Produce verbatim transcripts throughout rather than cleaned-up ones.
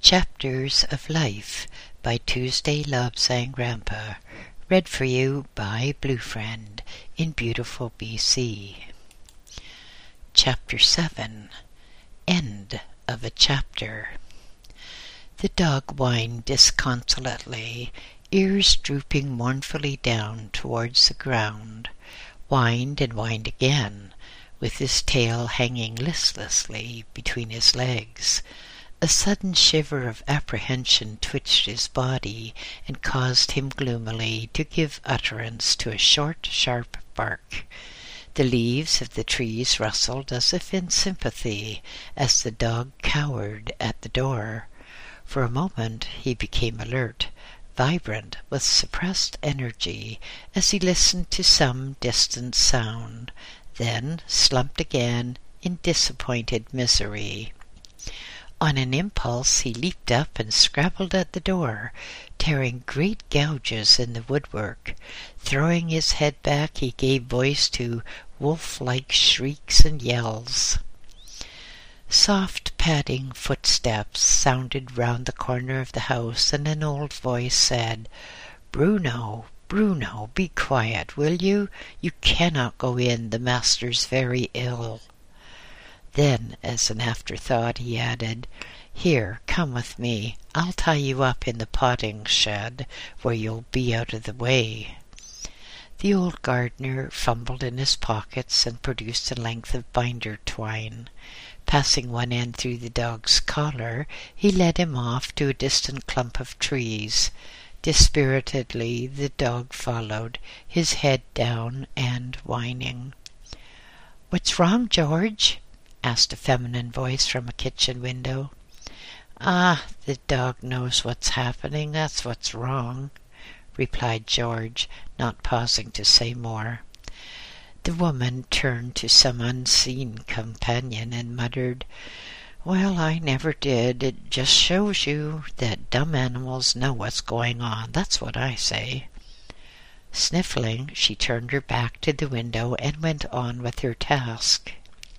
Chapters of Life by Tuesday Lobsang Rampa. Read for you by Blue Friend in beautiful B C. Chapter seven. End of a Chapter. The dog whined disconsolately, ears drooping mournfully down towards the ground, whined and whined again, with his tail hanging listlessly between his legs. A sudden shiver of apprehension twitched his body and caused him gloomily to give utterance to a short, sharp bark. The leaves of the trees rustled as if in sympathy as the dog cowered at the door. For a moment he became alert, vibrant with suppressed energy as he listened to some distant sound, then slumped again in disappointed misery. On an impulse he leaped up and scrabbled at the door, tearing great gouges in the woodwork. Throwing his head back, he gave voice to wolf-like shrieks and yells. Soft padding footsteps sounded round the corner of the house, and an old voice said, "Bruno, Bruno, be quiet, will you? You cannot go in, the master's very ill." Then, as an afterthought, he added, "Here, come with me. I'll tie you up in the potting shed, where you'll be out of the way." The old gardener fumbled in his pockets and produced a length of binder twine. Passing one end through the dog's collar, he led him off to a distant clump of trees. Dispiritedly the dog followed, his head down and whining. "What's wrong, George?" asked a feminine voice from a kitchen window. "Ah, the dog knows what's happening, that's what's wrong," replied George, not pausing to say more. The woman turned to some unseen companion and muttered, "Well, I never did. It just shows you that dumb animals know what's going on, that's what I say." Sniffling, she turned her back to the window and went on with her task.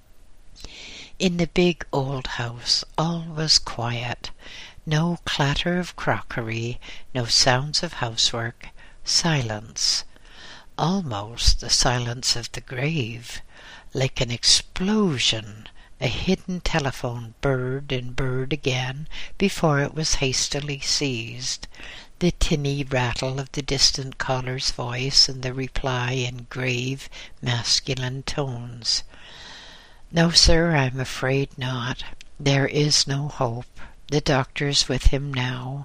In the big old house all was quiet. No clatter of crockery, no sounds of housework, silence. Almost the silence of the grave. Like an explosion, a hidden telephone burred and burred again before it was hastily seized. The tinny rattle of the distant caller's voice and the reply in grave, masculine tones. "No, sir, I'm afraid not. There is no hope. The doctor's with him now."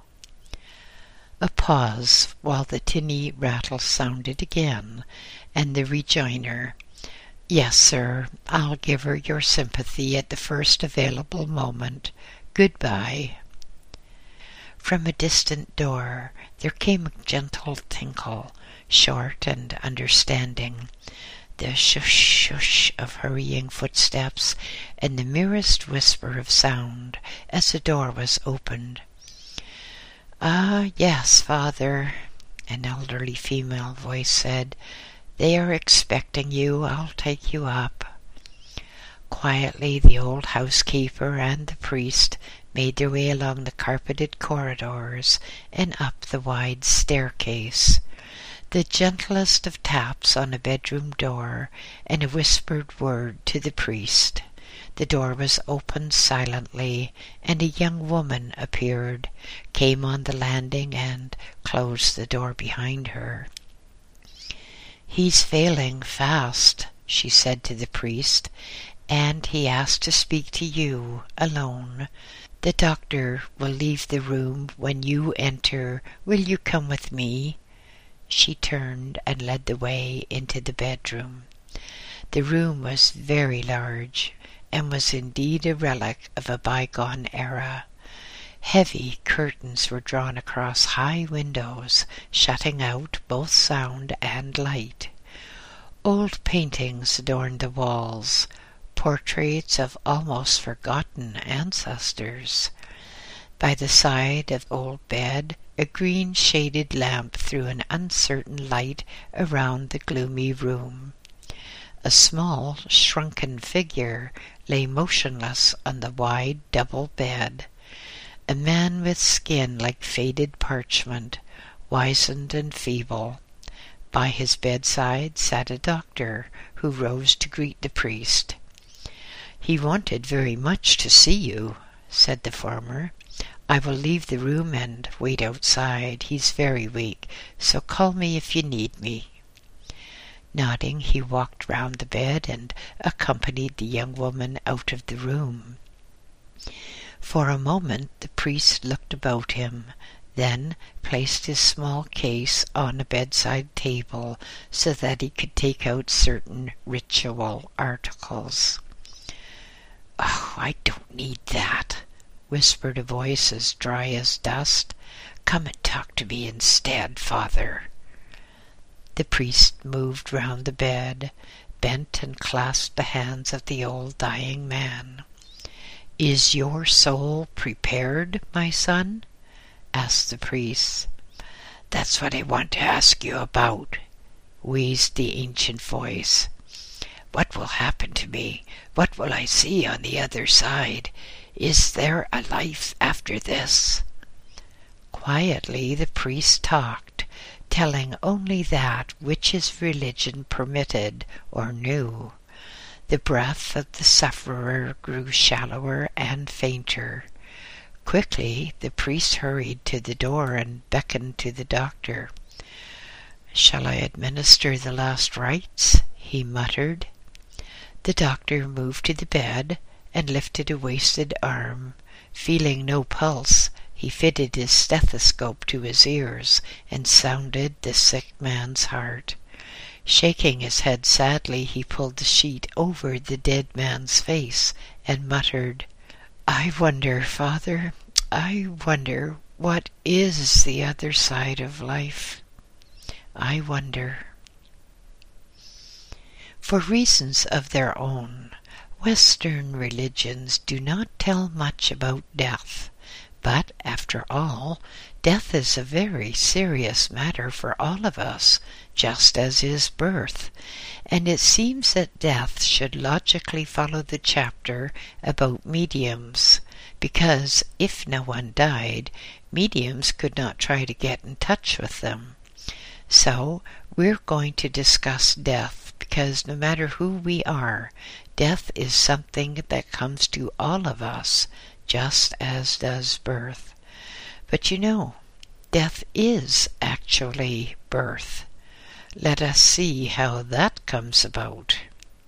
A pause while the tinny rattle sounded again, and the rejoinder, "Yes, sir, I'll give her your sympathy at the first available moment. Goodbye." From a distant door there came a gentle tinkle, short and understanding. The shush-shush of hurrying footsteps, and the merest whisper of sound as the door was opened. "Ah, yes, father," an elderly female voice said. "They are expecting you. I'll take you up." Quietly the old housekeeper and the priest made their way along the carpeted corridors and up the wide staircase. The gentlest of taps on a bedroom door, and a whispered word to the priest. The door was opened silently, and a young woman appeared, came on the landing, and closed the door behind her. "He's failing fast," she said to the priest, "and he asked to speak to you alone. The doctor will leave the room when you enter. Will you come with me?" She turned and led the way into the bedroom. The room was very large, and was indeed a relic of a bygone era. Heavy curtains were drawn across high windows, shutting out both sound and light. Old paintings adorned the walls, portraits of almost forgotten ancestors. By the side of the old bed, a green-shaded lamp threw an uncertain light around the gloomy room. A small, shrunken figure lay motionless on the wide double bed. a man with skin like faded parchment, wizened and feeble. By his bedside sat a doctor, who rose to greet the priest. "He wanted very much to see you," said the former. "I will leave the room and wait outside. He's very weak, so call me if you need me." Nodding, he walked round the bed and accompanied the young woman out of the room. For a moment the priest looked about him, then placed his small case on a bedside table so that he could take out certain ritual articles. "Oh, I don't need that," whispered a voice as dry as dust. "Come and talk to me instead, Father." The priest moved round the bed, bent and clasped the hands of the old dying man. "Is your soul prepared, my son?" asked the priest. "That's what I want to ask you about," wheezed the ancient voice. "What will happen to me? What will I see on the other side? Is there a life after this?" Quietly the priest talked, telling only that which his religion permitted or knew. The breath of the sufferer grew shallower and fainter. Quickly the priest hurried to the door and beckoned to the doctor. "Shall I administer the last rites?" he muttered. The doctor moved to the bed and lifted a wasted arm. Feeling no pulse, he fitted his stethoscope to his ears and sounded the sick man's heart. Shaking his head sadly, he pulled the sheet over the dead man's face and muttered, "I wonder, Father, I wonder what is the other side of life. I wonder." For reasons of their own, Western religions do not tell much about death. But, after all, death is a very serious matter for all of us, just as is birth, and it seems that death should logically follow the chapter about mediums, because if no one died, mediums could not try to get in touch with them. So, we're going to discuss death, because no matter who we are, death is something that comes to all of us, just as does birth. But you know, death is actually birth. Let us see how that comes about.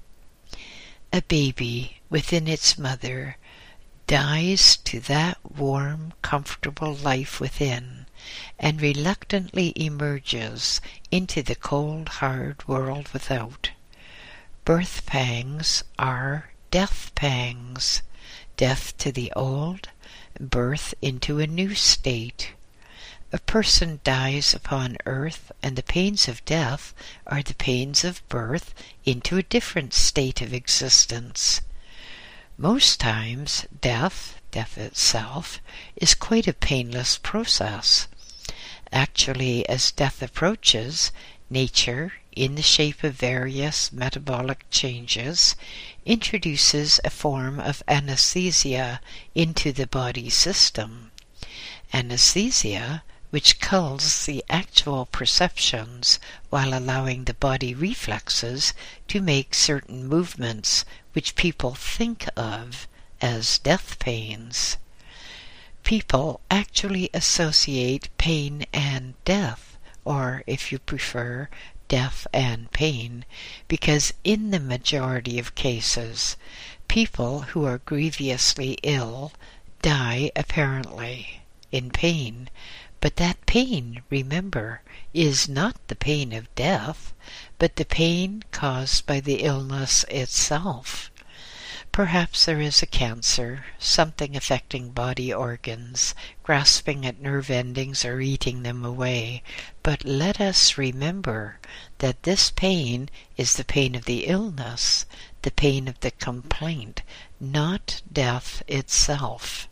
A baby within its mother dies to that warm, comfortable life within, and reluctantly emerges into the cold, hard world without. Birth pangs are death pangs. Death to the old, birth into a new state. A person dies upon earth, and the pains of death are the pains of birth into a different state of existence. Most times, death, death itself, is quite a painless process. Actually, as death approaches, nature, in the shape of various metabolic changes, introduces a form of anesthesia into the body system. Anesthesia, which culls the actual perceptions while allowing the body reflexes to make certain movements which people think of as death pains. People actually associate pain and death, or, if you prefer, death and pain, because in the majority of cases, people who are grievously ill die apparently in pain, but that pain, remember, is not the pain of death, but the pain caused by the illness itself. Perhaps there is a cancer, something affecting body organs, grasping at nerve endings or eating them away, but let us remember that this pain is the pain of the illness, the pain of the complaint, not death itself.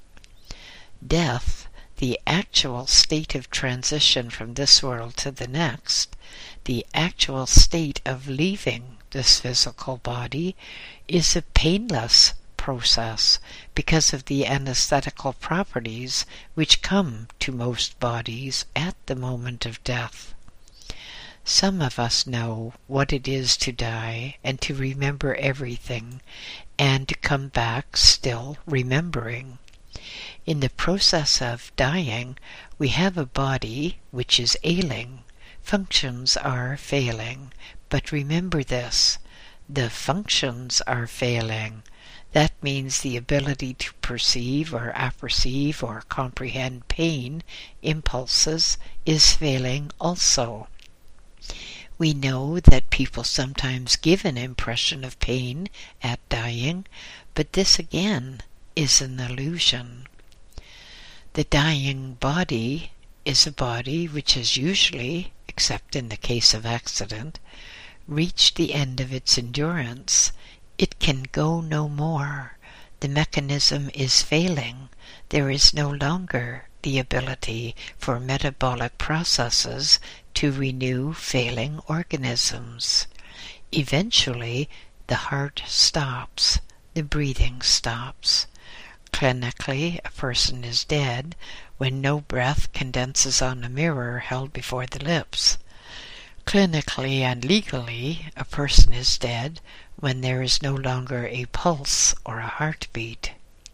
Death, the actual state of transition from this world to the next, the actual state of leaving this physical body, is a painless process because of the anesthetical properties which come to most bodies at the moment of death. Some of us know what it is to die and to remember everything and to come back still remembering. In the process of dying, we have a body which is ailing. Functions are failing. But remember this, the functions are failing. That means the ability to perceive or apperceive or comprehend pain impulses is failing also. We know that people sometimes give an impression of pain at dying, but this again is an illusion. The dying body is a body which has usually, except in the case of accident, reached the end of its endurance. It can go no more. The mechanism is failing. There is no longer the ability for metabolic processes to renew failing organisms. Eventually, the heart stops. The breathing stops. Clinically, a person is dead when no breath condenses on a mirror held before the lips. Clinically and legally, a person is dead when there is no longer a pulse or a heartbeat.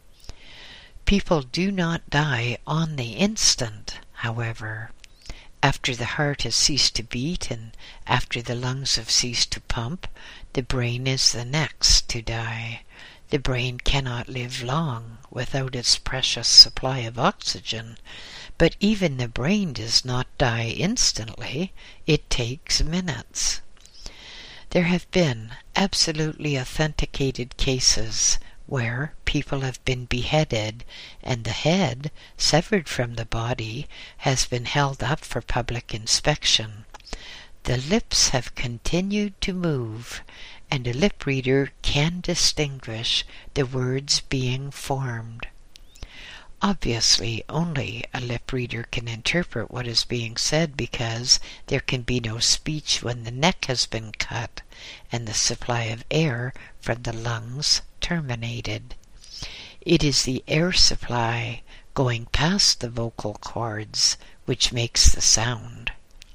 People do not die on the instant, however. After the heart has ceased to beat and after the lungs have ceased to pump, the brain is the next to die. The brain cannot live long without its precious supply of oxygen, but even the brain does not die instantly. It takes minutes. There have been absolutely authenticated cases where people have been beheaded and the head, severed from the body, has been held up for public inspection. The lips have continued to move, and a lip reader can distinguish the words being formed. Obviously, only a lip reader can interpret what is being said because there can be no speech when the neck has been cut and the supply of air from the lungs terminated. It is the air supply going past the vocal cords which makes the sound.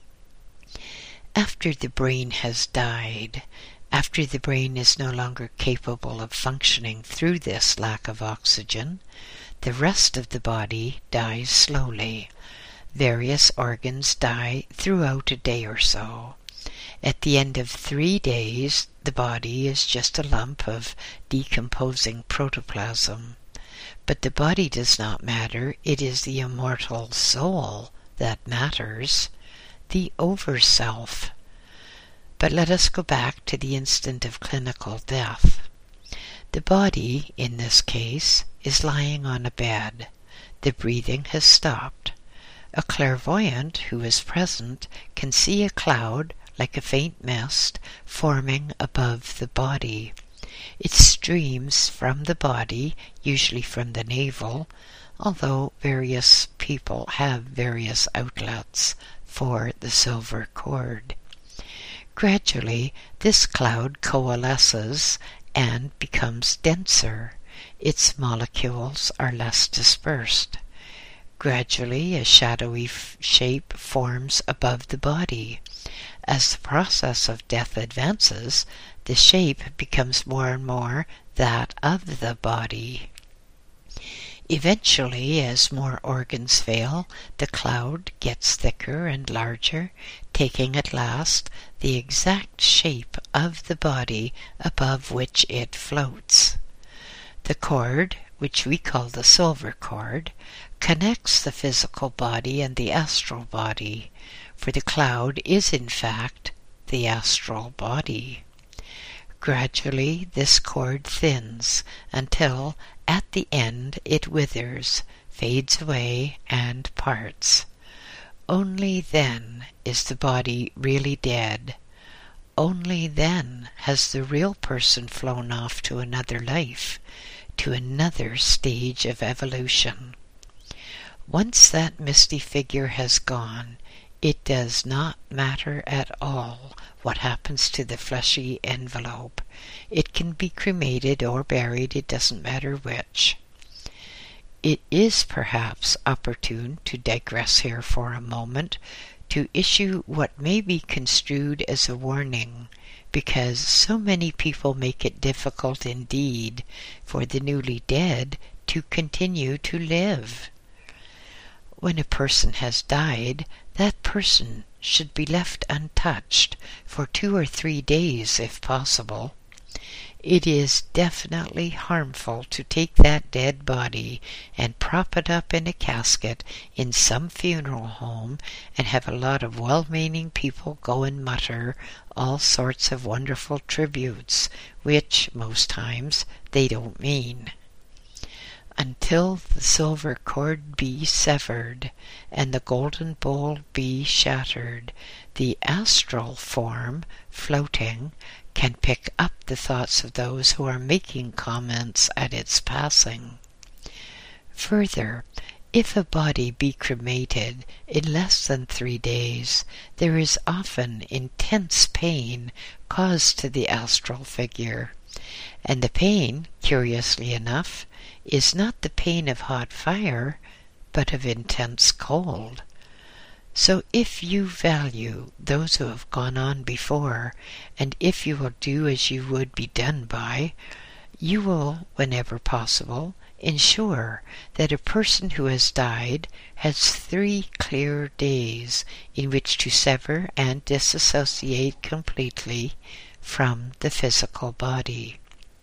After the brain has died, after the brain is no longer capable of functioning through this lack of oxygen, the rest of the body dies slowly. Various organs die throughout a day or so. At the end of three days, the body is just a lump of decomposing protoplasm. But the body does not matter. It is the immortal soul that matters, the overself. But let us go back to the instant of clinical death. The body, in this case, is lying on a bed. The breathing has stopped. A clairvoyant who is present can see a cloud like a faint mist forming above the body. It streams from the body, usually from the navel, although various people have various outlets for the silver cord. Gradually, this cloud coalesces and becomes denser. Its molecules are less dispersed. Gradually, a shadowy f- shape forms above the body. As the process of death advances, the shape becomes more and more that of the body. Eventually, as more organs fail, the cloud gets thicker and larger, taking at last the exact shape of the body above which it floats. The cord, which we call the silver cord, connects the physical body and the astral body, for the cloud is in fact the astral body. Gradually this cord thins until at the end it withers, fades away, and parts. Only then is the body really dead. Only then has the real person flown off to another life, to another stage of evolution. Once that misty figure has gone, It does not matter at all what happens to the fleshy envelope. It can be cremated or buried, it doesn't matter which. It is perhaps opportune to digress here for a moment to issue what may be construed as a warning, because so many people make it difficult indeed for the newly dead to continue to live. When a person has died, that person should be left untouched for two or three days if possible. It is definitely harmful to take that dead body and prop it up in a casket in some funeral home and have a lot of well-meaning people go and mutter all sorts of wonderful tributes, which, most times, they don't mean. Until the silver cord be severed and the golden bowl be shattered, the astral form, floating, can pick up the thoughts of those who are making comments at its passing. Further, if a body be cremated in less than three days, there is often intense pain caused to the astral figure, and the pain, curiously enough, is not the pain of hot fire, but of intense cold. So if you value those who have gone on before, and if you will do as you would be done by, you will, whenever possible, ensure that a person who has died has three clear days in which to sever and disassociate completely from the physical body.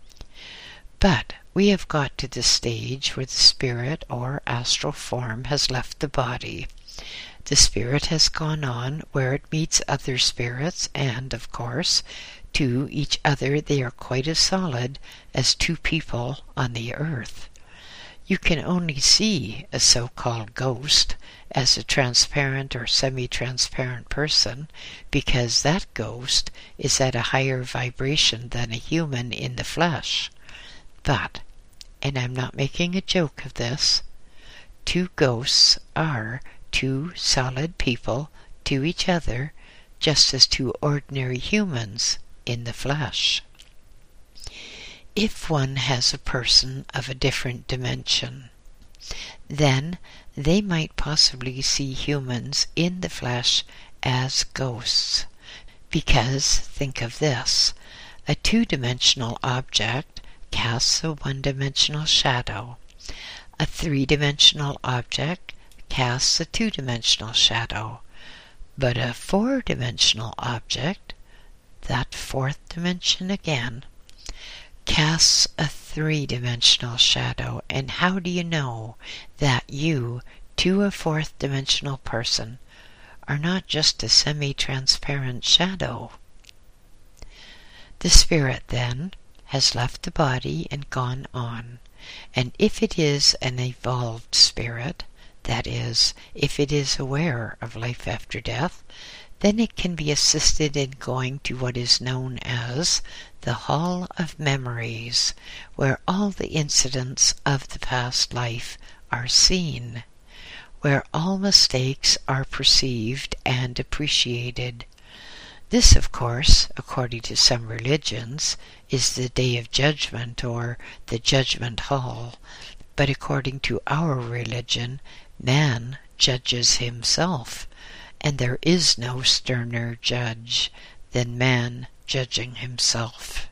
But we have got to the stage where the spirit or astral form has left the body. The spirit has gone on where it meets other spirits, and, of course, to each other they are quite as solid as two people on the earth. You can only see a so-called ghost as a transparent or semi-transparent person because that ghost is at a higher vibration than a human in the flesh. But, and I'm not making a joke of this, two ghosts are two solid people to each other, just as two ordinary humans in the flesh. If one has a person of a different dimension, then they might possibly see humans in the flesh as ghosts. Because, think of this, a two-dimensional object casts a one-dimensional shadow. A three-dimensional object casts a two-dimensional shadow. But a four-dimensional object, that fourth dimension again, casts a three-dimensional shadow. And how do you know that you, to a fourth-dimensional person, are not just a semi-transparent shadow? The spirit, then, has left the body and gone on. And if it is an evolved spirit, that is, if it is aware of life after death, then it can be assisted in going to what is known as the Hall of Memories, where all the incidents of the past life are seen, where all mistakes are perceived and appreciated. This, of course, according to some religions, is the Day of Judgment or the Judgment Hall, but according to our religion, man judges himself, and there is no sterner judge than man judging himself.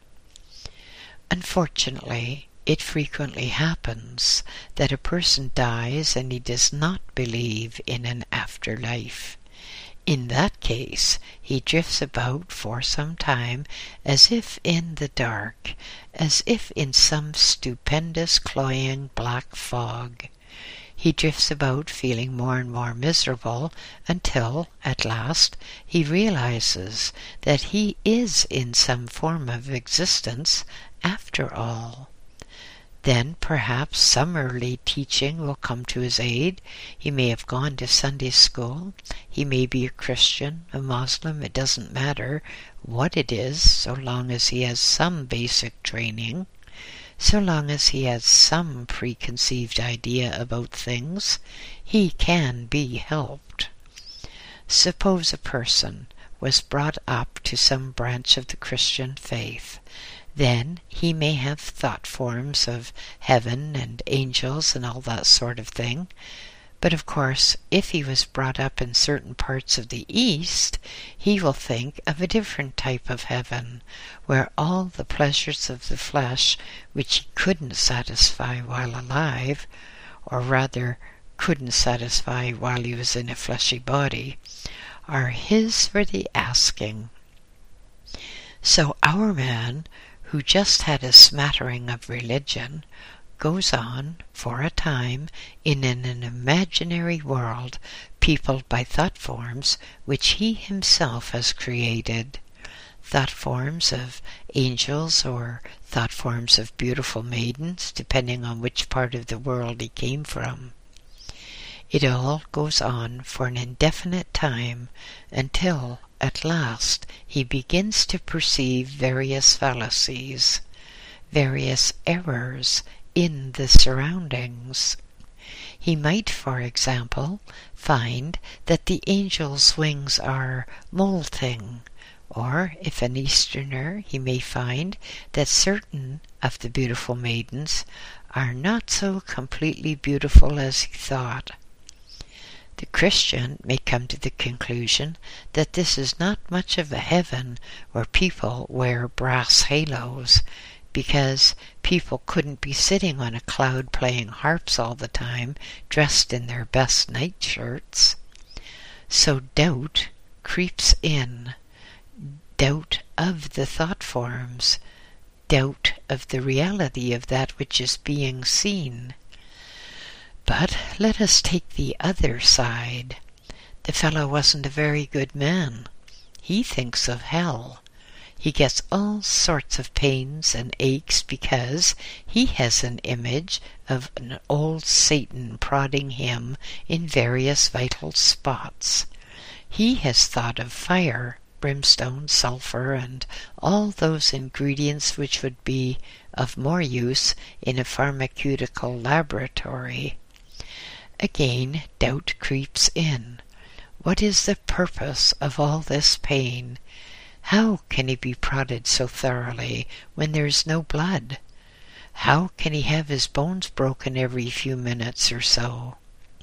Unfortunately, it frequently happens that a person dies and he does not believe in an afterlife. In that case, he drifts about for some time as if in the dark, as if in some stupendous, cloying black fog. He drifts about feeling more and more miserable until, at last, he realizes that he is in some form of existence after all. Then perhaps some early teaching will come to his aid. He may have gone to Sunday school. He may be a Christian, a Muslim. It doesn't matter what it is, so long as he has some basic training. So long as he has some preconceived idea about things, he can be helped. Suppose a person was brought up to some branch of the Christian faith. Then he may have thought forms of heaven and angels and all that sort of thing. But of course, if he was brought up in certain parts of the East, he will think of a different type of heaven, where all the pleasures of the flesh, which he couldn't satisfy while alive, or rather couldn't satisfy while he was in a fleshy body, are his for the asking. So our man, who just had a smattering of religion, goes on, for a time, in an, an imaginary world peopled by thought forms which he himself has created. Thought forms of angels or thought forms of beautiful maidens, depending on which part of the world he came from. It all goes on for an indefinite time until, at last, he begins to perceive various fallacies, various errors in the surroundings. He might, for example, find that the angel's wings are molting, or, if an Easterner, he may find that certain of the beautiful maidens are not so completely beautiful as he thought. The Christian may come to the conclusion that this is not much of a heaven where people wear brass halos, because people couldn't be sitting on a cloud playing harps all the time, dressed in their best nightshirts. So doubt creeps in, doubt of the thought forms, doubt of the reality of that which is being seen. But let us take the other side. The fellow wasn't a very good man. He thinks of hell. He gets all sorts of pains and aches because he has an image of an old Satan prodding him in various vital spots. He has thought of fire, brimstone, sulfur, and all those ingredients which would be of more use in a pharmaceutical laboratory. Again, doubt creeps in. What is the purpose of all this pain? How can he be prodded so thoroughly when there is no blood? How can he have his bones broken every few minutes or so?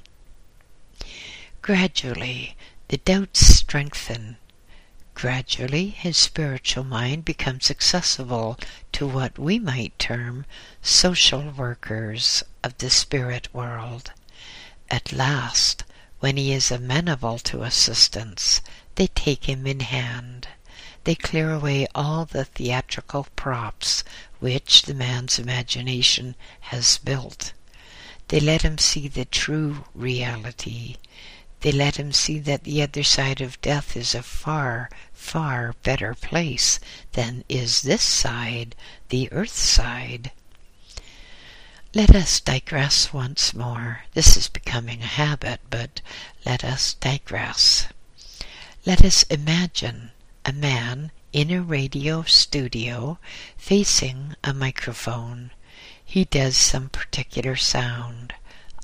Gradually, the doubts strengthen. Gradually, his spiritual mind becomes accessible to what we might term social workers of the spirit world. At last, when he is amenable to assistance, they take him in hand. They clear away all the theatrical props which the man's imagination has built. They let him see the true reality. They let him see that the other side of death is a far, far better place than is this side, the earth side. Let us digress once more. This is becoming a habit, but let us digress. Let us imagine a man in a radio studio facing a microphone. He does some particular sound.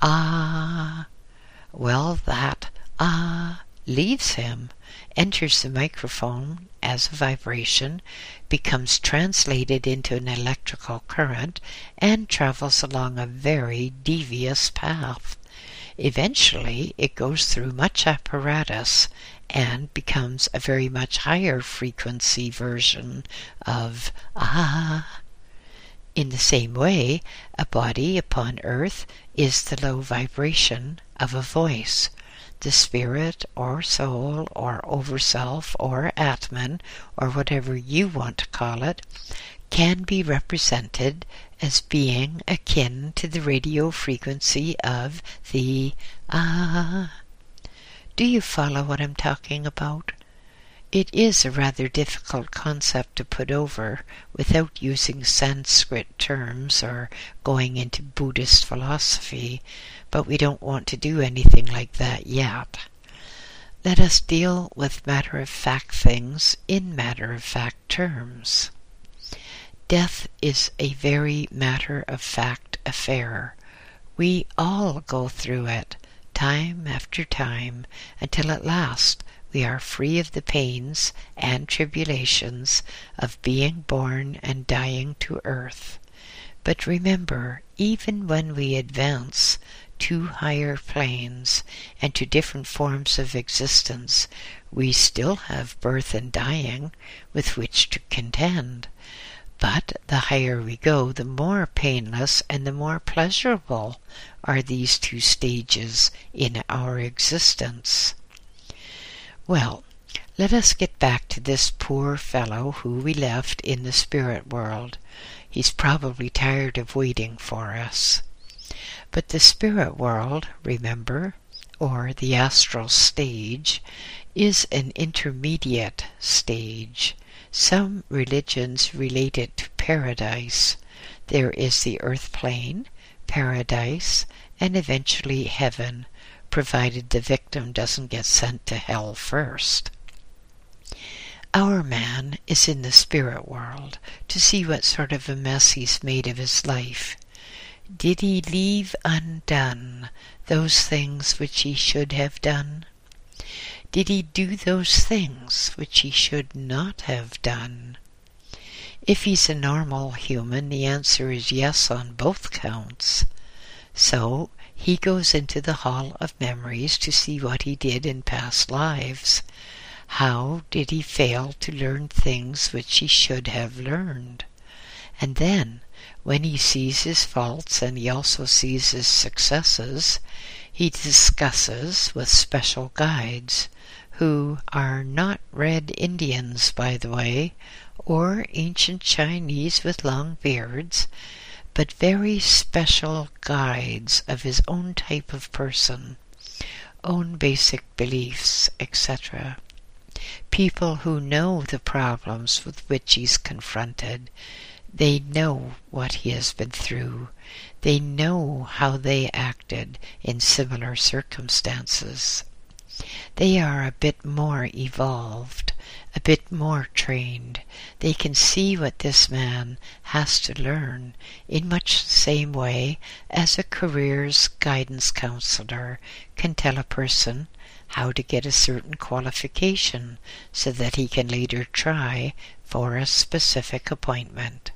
Ah! Well, that ah leaves him, enters the microphone as a vibration, becomes translated into an electrical current, and travels along a very devious path. Eventually, it goes through much apparatus and becomes a very much higher frequency version of ah. In the same way, a body upon earth is the low vibration of a voice. The spirit or soul or overself or Atman, or whatever you want to call it, can be represented as being akin to the radio frequency of the ah. Do you follow what I'm talking about? It is a rather difficult concept to put over without using Sanskrit terms or going into Buddhist philosophy, but we don't want to do anything like that yet. Let us deal with matter-of-fact things in matter-of-fact terms. Death is a very matter-of-fact affair. We all go through it, time after time, until at last we are free of the pains and tribulations of being born and dying to earth. But remember, even when we advance to higher planes and to different forms of existence, we still have birth and dying with which to contend. But the higher we go, the more painless and the more pleasurable are these two stages in our existence. Well, let us get back to this poor fellow who we left in the spirit world. He's probably tired of waiting for us. But the spirit world, remember, or the astral stage, is an intermediate stage. Some religions relate it to paradise. There is the earth plane, paradise, and eventually heaven, provided the victim doesn't get sent to hell first. Our man is in the spirit world to see what sort of a mess he's made of his life. Did he leave undone those things which he should have done? Did he do those things which he should not have done? If he's a normal human, the answer is yes on both counts. So he goes into the Hall of Memories to see what he did in past lives. How did he fail to learn things which he should have learned? And then, when he sees his faults and he also sees his successes, he discusses with special guides, who are not red Indians, by the way, or ancient Chinese with long beards, but very special guides of his own type of person, own basic beliefs, et cetera. People who know the problems with which he's confronted. They know what he has been through. They know how they acted in similar circumstances. They are a bit more evolved, a bit more trained. They can see what this man has to learn in much the same way as a careers guidance counselor can tell a person how to get a certain qualification so that he can later try for a specific appointment.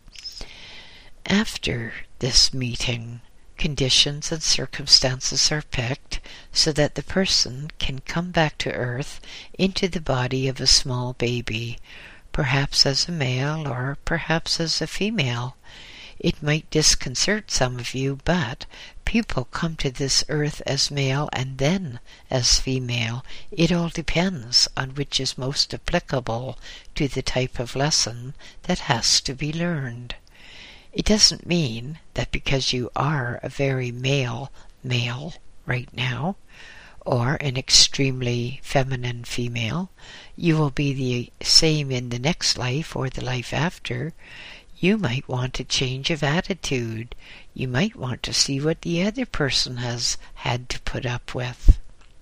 After this meeting, conditions and circumstances are picked so that the person can come back to earth into the body of a small baby, perhaps as a male or perhaps as a female. It might disconcert some of you, but people come to this earth as male and then as female. It all depends on which is most applicable to the type of lesson that has to be learned. It doesn't mean that because you are a very male male right now, or an extremely feminine female, you will be the same in the next life or the life after. You might want a change of attitude. You might want to see what the other person has had to put up with.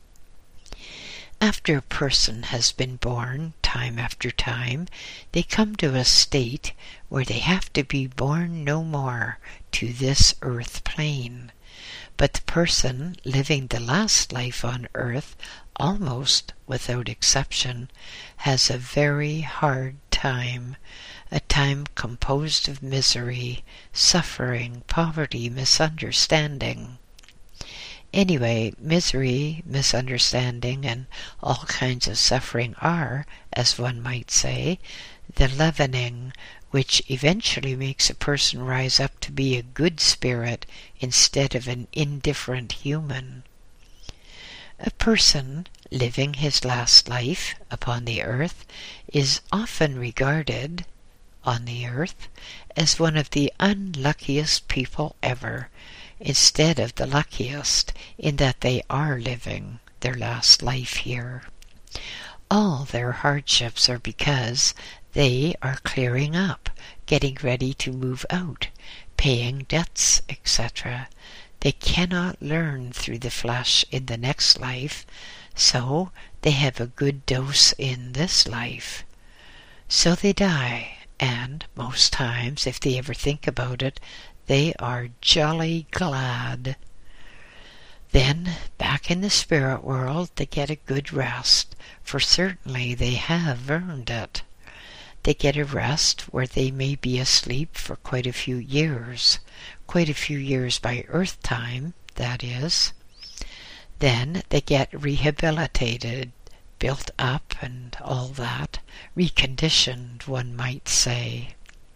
After a person has been born time after time, they come to a state where they have to be born no more to this earth plane. But the person living the last life on earth, almost without exception, has a very hard time, a time composed of misery, suffering, poverty, misunderstanding. Anyway, misery, misunderstanding, and all kinds of suffering are, as one might say, the leavening which eventually makes a person rise up to be a good spirit instead of an indifferent human. A person living his last life upon the earth is often regarded on the earth as one of the unluckiest people ever, instead of the luckiest, in that they are living their last life here. All their hardships are because they are clearing up, getting ready to move out, paying debts, et cetera. They cannot learn through the flesh in the next life, so they have a good dose in this life. So they die, and most times, if they ever think about it, they are jolly glad. Then, back back in the spirit world, they get a good rest, for certainly they have earned it. They get a rest where they may be asleep for quite a few years, quite a few years by Earth time, that is. Then they get rehabilitated, built up and all that, reconditioned, one might say.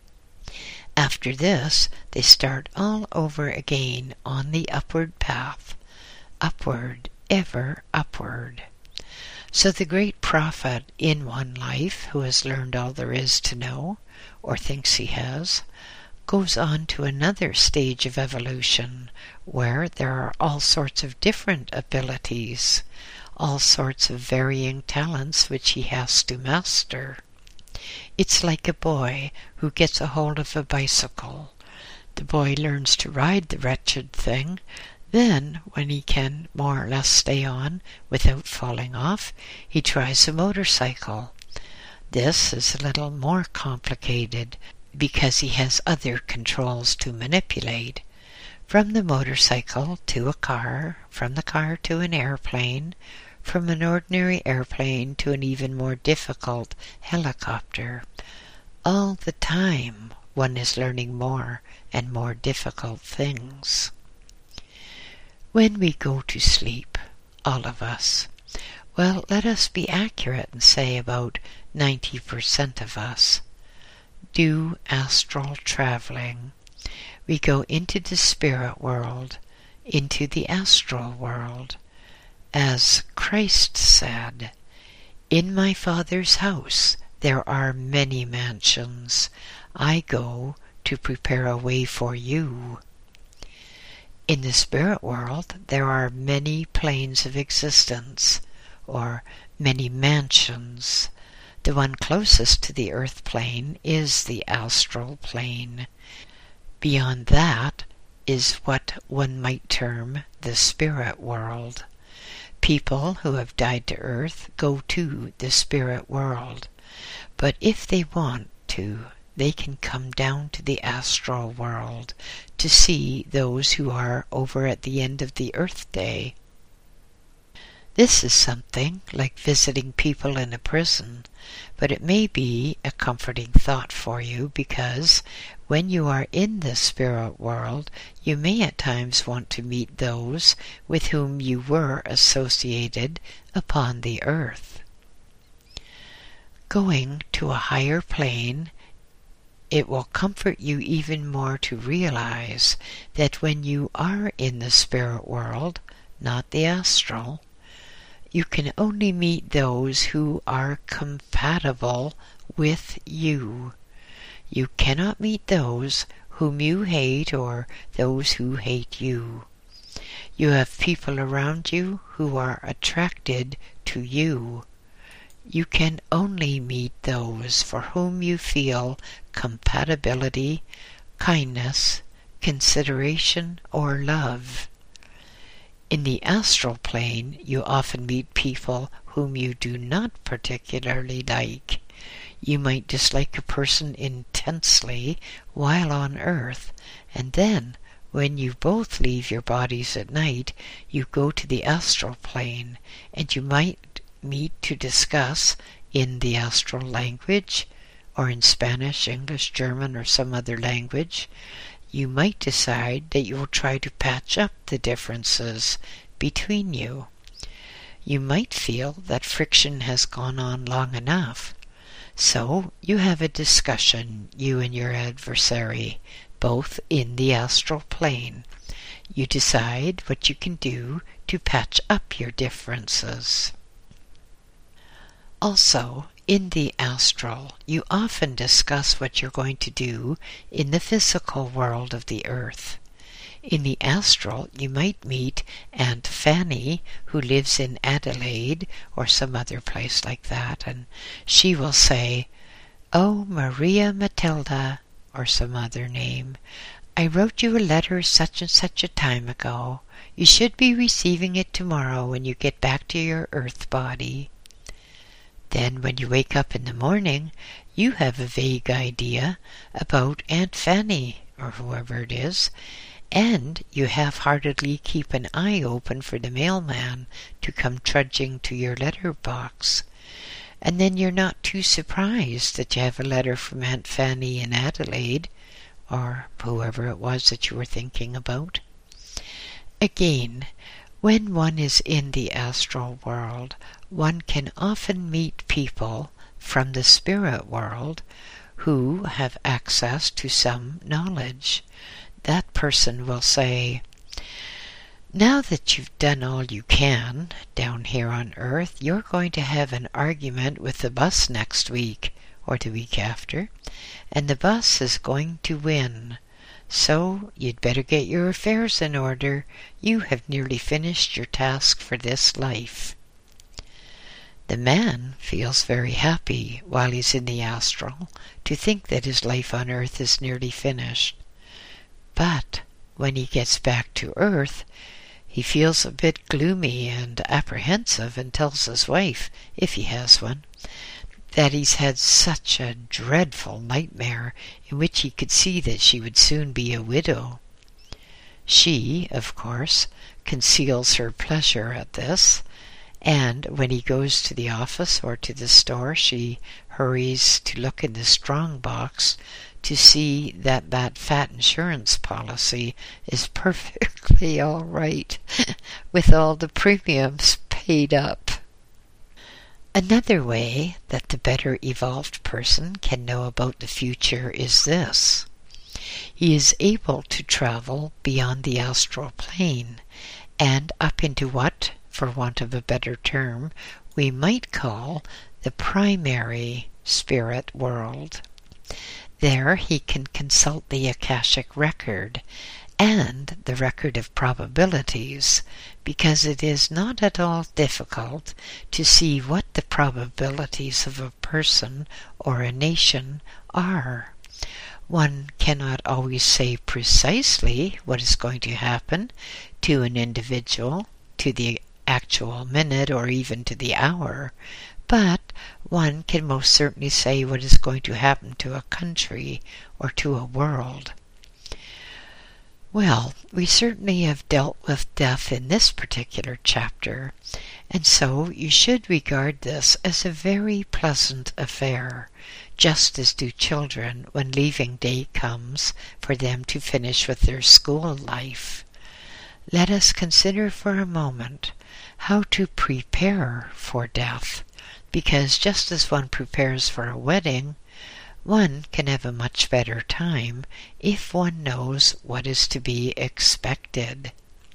After this, they start all over again on the upward path, upward, ever upward. So the great prophet in one life, who has learned all there is to know, or thinks he has, goes on to another stage of evolution where there are all sorts of different abilities, all sorts of varying talents which he has to master. It's like a boy who gets a hold of a bicycle. The boy learns to ride the wretched thing. Then, when he can more or less stay on without falling off, he tries a motorcycle. This is a little more complicated because he has other controls to manipulate. From the motorcycle to a car, from the car to an airplane, from an ordinary airplane to an even more difficult helicopter. All the time one is learning more and more difficult things. When we go to sleep, all of us, well, let us be accurate and say about ninety percent of us, do astral traveling. We go into the spirit world, into the astral world. As Christ said, "In my Father's house there are many mansions. I go to prepare a way for you." In the spirit world, there are many planes of existence, or many mansions. The one closest to the earth plane is the astral plane. Beyond that is what one might term the spirit world. People who have died to earth go to the spirit world, but if they want to, they can come down to the astral world to see those who are over at the end of the earth day. This is something like visiting people in a prison, but it may be a comforting thought for you because when you are in the spirit world, you may at times want to meet those with whom you were associated upon the earth. Going to a higher plane, it will comfort you even more to realize that when you are in the spirit world, not the astral, you can only meet those who are compatible with you. You cannot meet those whom you hate or those who hate you. You have people around you who are attracted to you. You can only meet those for whom you feel compatibility, kindness, consideration, or love. In the astral plane, you often meet people whom you do not particularly like. You might dislike a person intensely while on earth, and then, when you both leave your bodies at night, you go to the astral plane, and you might meet to discuss in the astral language, or in Spanish, English, German, or some other language. You might decide that you will try to patch up the differences between you. You might feel that friction has gone on long enough. So you have a discussion, you and your adversary, both in the astral plane. You decide what you can do to patch up your differences. Also, in the astral, you often discuss what you're going to do in the physical world of the earth. In the astral, you might meet Aunt Fanny, who lives in Adelaide or some other place like that, and she will say, "Oh, Maria Matilda," or some other name, "I wrote you a letter such and such a time ago. You should be receiving it tomorrow when you get back to your earth body." Then when you wake up in the morning, you have a vague idea about Aunt Fanny, or whoever it is, and you half-heartedly keep an eye open for the mailman to come trudging to your letter box. And then you're not too surprised that you have a letter from Aunt Fanny in Adelaide, or whoever it was that you were thinking about. Again, when one is in the astral world, one can often meet people from the spirit world who have access to some knowledge. That person will say, "Now that you've done all you can down here on Earth, you're going to have an argument with the bus next week, or the week after, and the bus is going to win. So you'd better get your affairs in order. You have nearly finished your task for this life." The man feels very happy while he's in the astral to think that his life on Earth is nearly finished. But when he gets back to Earth, he feels a bit gloomy and apprehensive and tells his wife, if he has one, that he's had such a dreadful nightmare in which he could see that she would soon be a widow. She, of course, conceals her pleasure at this, and when he goes to the office or to the store, she hurries to look in the strong box to see that that fat insurance policy is perfectly all right, with all the premiums paid up. Another way that the better evolved person can know about the future is this. He is able to travel beyond the astral plane and up into what, for want of a better term, we might call the primary spirit world. There he can consult the Akashic record and the record of probabilities, because it is not at all difficult to see what the probabilities of a person or a nation are. One cannot always say precisely what is going to happen to an individual, to the actual minute, or even to the hour, but one can most certainly say what is going to happen to a country or to a world. Well, we certainly have dealt with death in this particular chapter, and so you should regard this as a very pleasant affair, just as do children when leaving day comes for them to finish with their school life. Let us consider for a moment how to prepare for death, because just as one prepares for a wedding, one can have a much better time if one knows what is to be expected.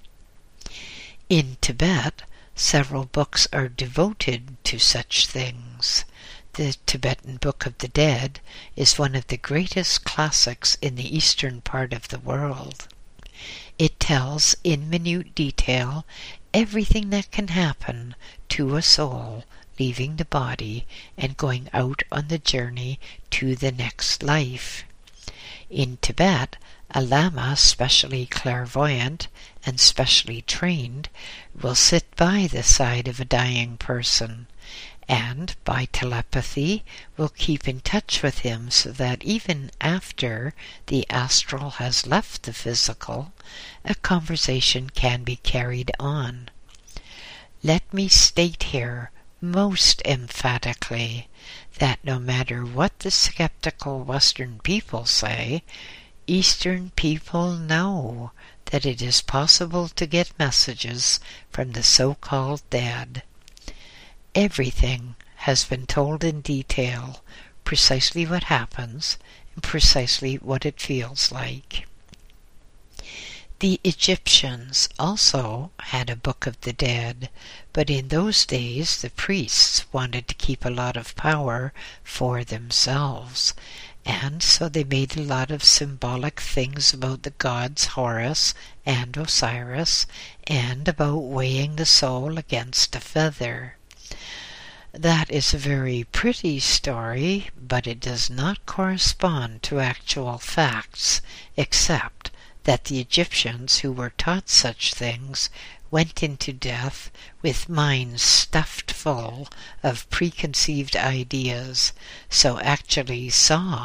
In Tibet, several books are devoted to such things. The Tibetan Book of the Dead is one of the greatest classics in the eastern part of the world. It tells in minute detail everything that can happen to a soul leaving the body and going out on the journey to the next life. In Tibet, a lama specially clairvoyant and specially trained will sit by the side of a dying person, and by telepathy will keep in touch with him so that even after the astral has left the physical, a conversation can be carried on. Let me state here most emphatically that no matter what the skeptical Western people say, Eastern people know that it is possible to get messages from the so-called dead. Everything has been told in detail, precisely what happens and precisely what it feels like. The Egyptians also had a Book of the Dead, but in those days the priests wanted to keep a lot of power for themselves, and so they made a lot of symbolic things about the gods Horus and Osiris, and about weighing the soul against a feather. That is a very pretty story, but it does not correspond to actual facts, except that the Egyptians who were taught such things went into death with minds stuffed full of preconceived ideas, so actually saw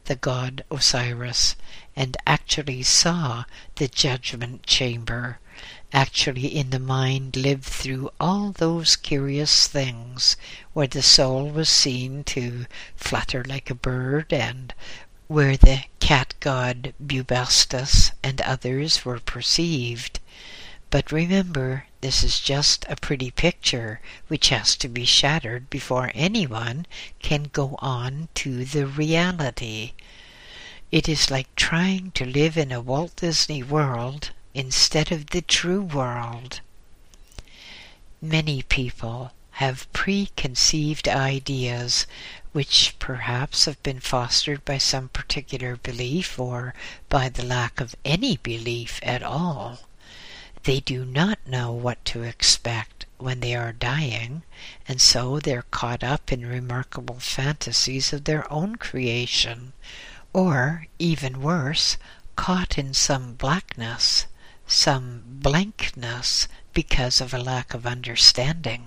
the god Osiris, and actually saw the judgment chamber, actually in the mind lived through all those curious things where the soul was seen to flutter like a bird, and where the cat god Bubastis and others were perceived. But remember, this is just a pretty picture which has to be shattered before anyone can go on to the reality. It is like trying to live in a Walt Disney World instead of the true world. Many people have preconceived ideas which perhaps have been fostered by some particular belief or by the lack of any belief at all. They do not know what to expect when they are dying, and so they're caught up in remarkable fantasies of their own creation, or, even worse, caught in some blackness, some blankness, because of a lack of understanding.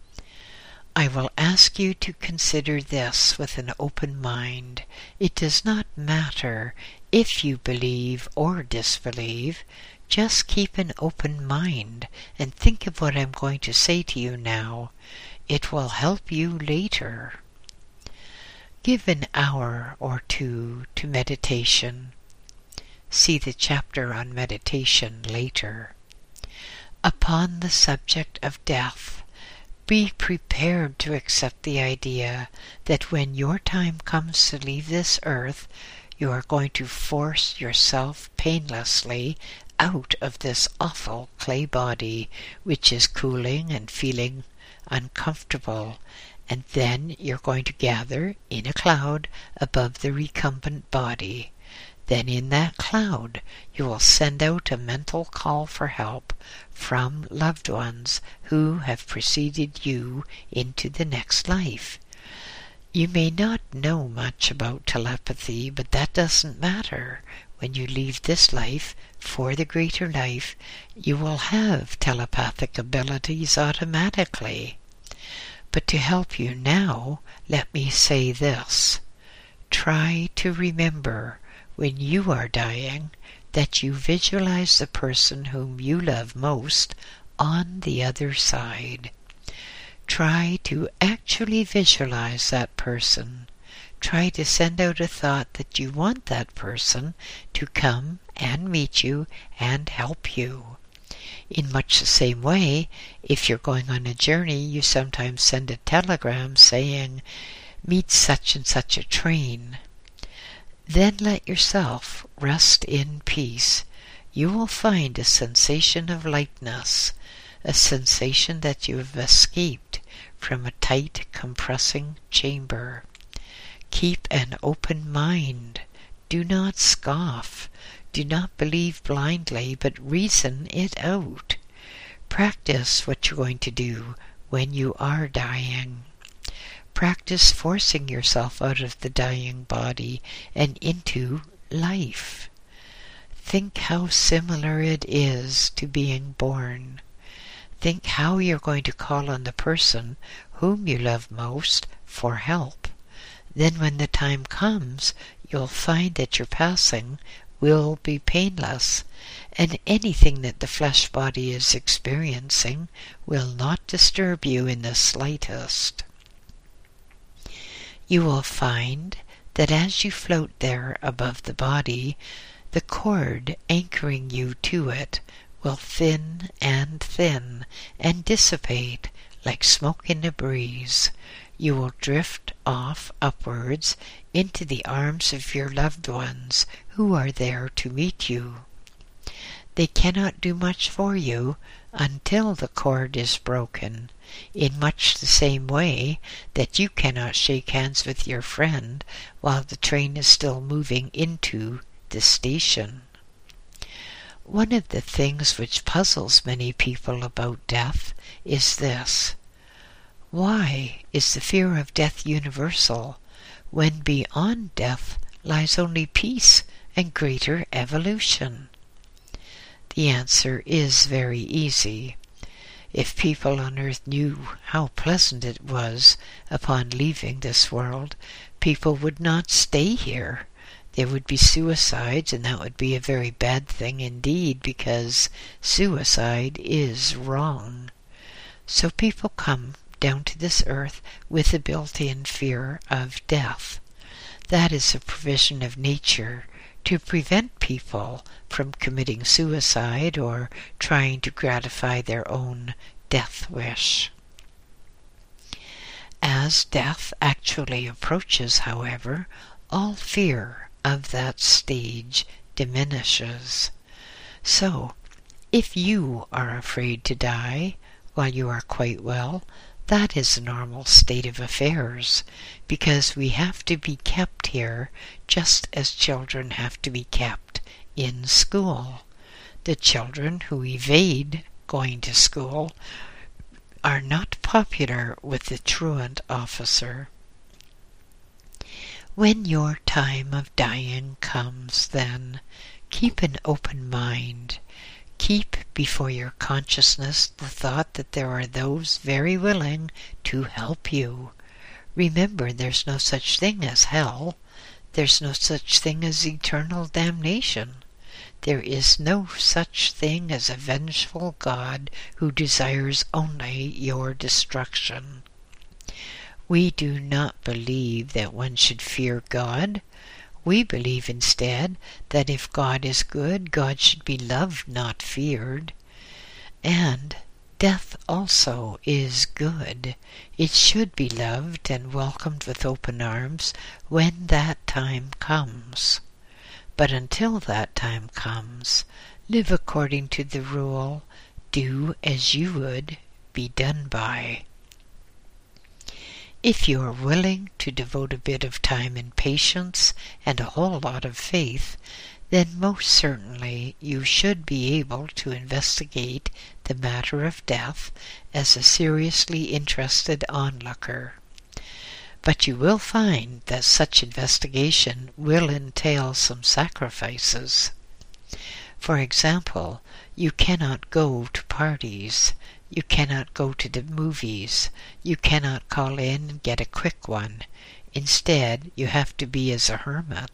I will ask you to consider this with an open mind. It does not matter if you believe or disbelieve. Just keep an open mind and think of what I'm going to say to you now. It will help you later. Give an hour or two to meditation. See the chapter on meditation later. Upon the subject of death, be prepared to accept the idea that when your time comes to leave this earth, you are going to force yourself painlessly out of this awful clay body, which is cooling and feeling uncomfortable, and then you're going to gather in a cloud above the recumbent body. Then in that cloud you will send out a mental call for help from loved ones who have preceded you into the next life. You may not know much about telepathy, but that doesn't matter. When you leave this life for the greater life, you will have telepathic abilities automatically. But to help you now, let me say this. Try to remember when you are dying that you visualize the person whom you love most on the other side. Try to actually visualize that person. Try to send out a thought that you want that person to come and meet you and help you. In much the same way, if you're going on a journey, you sometimes send a telegram saying, "Meet such and such a train." Then let yourself rest in peace. You will find a sensation of lightness, a sensation that you have escaped from a tight, compressing chamber. Keep an open mind. Do not scoff. Do not believe blindly, but reason it out. Practice what you're going to do when you are dying. Practice forcing yourself out of the dying body and into life. Think how similar it is to being born. Think how you're going to call on the person whom you love most for help. Then when the time comes, you'll find that your passing will be painless, and anything that the flesh body is experiencing will not disturb you in the slightest. You will find that as you float there above the body, the cord anchoring you to it will thin and thin and dissipate like smoke in a breeze. You will drift off upwards into the arms of your loved ones who are there to meet you. They cannot do much for you until the cord is broken, in much the same way that you cannot shake hands with your friend while the train is still moving into the station. One of the things which puzzles many people about death is this. Why is the fear of death universal, when beyond death lies only peace and greater evolution? The answer is very easy. If people on earth knew how pleasant it was upon leaving this world, people would not stay here. there would be suicides, and that would be a very bad thing indeed, because suicide is wrong. So people come down to this earth with a built-in fear of death. That is a provision of nature to prevent people from committing suicide or trying to gratify their own death wish. As death actually approaches, however, all fear of that stage diminishes. So, if you are afraid to die while you are quite well, that is a normal state of affairs, because we have to be kept here just as children have to be kept in school. The children who evade going to school are not popular with the truant officer. When your time of dying comes, then, keep an open mind. Keep before your consciousness the thought that there are those very willing to help you. Remember, there's no such thing as hell. There's no such thing as eternal damnation. There is no such thing as a vengeful God who desires only your destruction. We do not believe that one should fear God. We believe instead that if God is good, God should be loved, not feared. And death also is good. It should be loved and welcomed with open arms when that time comes. But until that time comes, live according to the rule, do as you would be done by. If you are willing to devote a bit of time and patience and a whole lot of faith, then most certainly you should be able to investigate the matter of death as a seriously interested onlooker. But you will find that such investigation will entail some sacrifices. For example, you cannot go to parties. You cannot go to the movies. You cannot call in and get a quick one. Instead, you have to be as a hermit.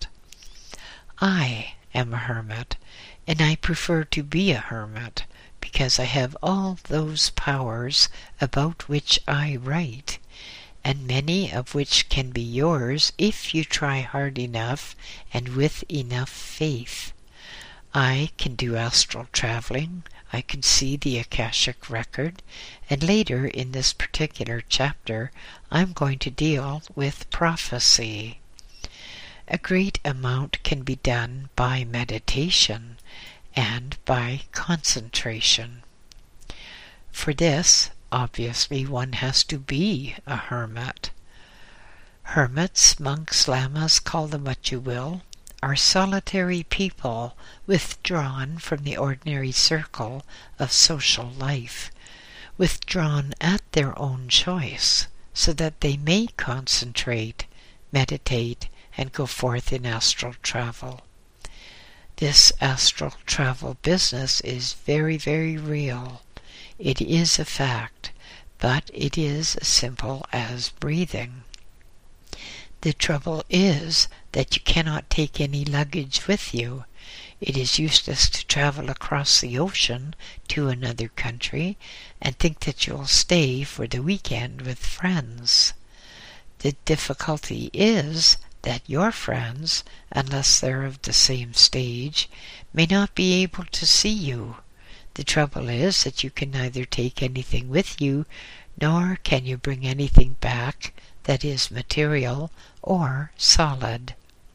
I am a hermit, and I prefer to be a hermit because I have all those powers about which I write, and many of which can be yours if you try hard enough and with enough faith. I can do astral traveling, I can see the Akashic record, and later in this particular chapter I'm going to deal with prophecy. A great amount can be done by meditation and by concentration. For this, obviously, one has to be a hermit. Hermits, monks, lamas, call them what you will, are solitary people withdrawn from the ordinary circle of social life, withdrawn at their own choice, so that they may concentrate, meditate, and go forth in astral travel. This astral travel business is very, very real. It is a fact, but it is as simple as breathing. The trouble is that you cannot take any luggage with you. It is useless to travel across the ocean to another country and think that you'll stay for the weekend with friends. The difficulty is that your friends, unless they're of the same stage, may not be able to see you. The trouble is that you can neither take anything with you, nor can you bring anything back that is material or solid.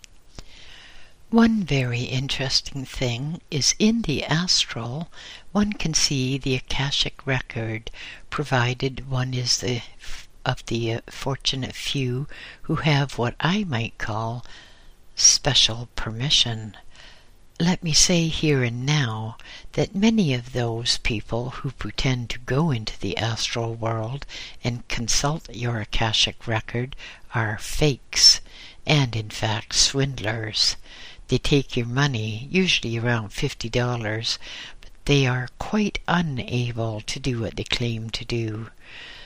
One very interesting thing is in the astral, one can see the Akashic record, provided one is the of the fortunate few who have what I might call special permission. Let me say here and now that many of those people who pretend to go into the astral world and consult your Akashic record are fakes, and in fact swindlers. They take your money, usually around fifty dollars, but they are quite unable to do what they claim to do.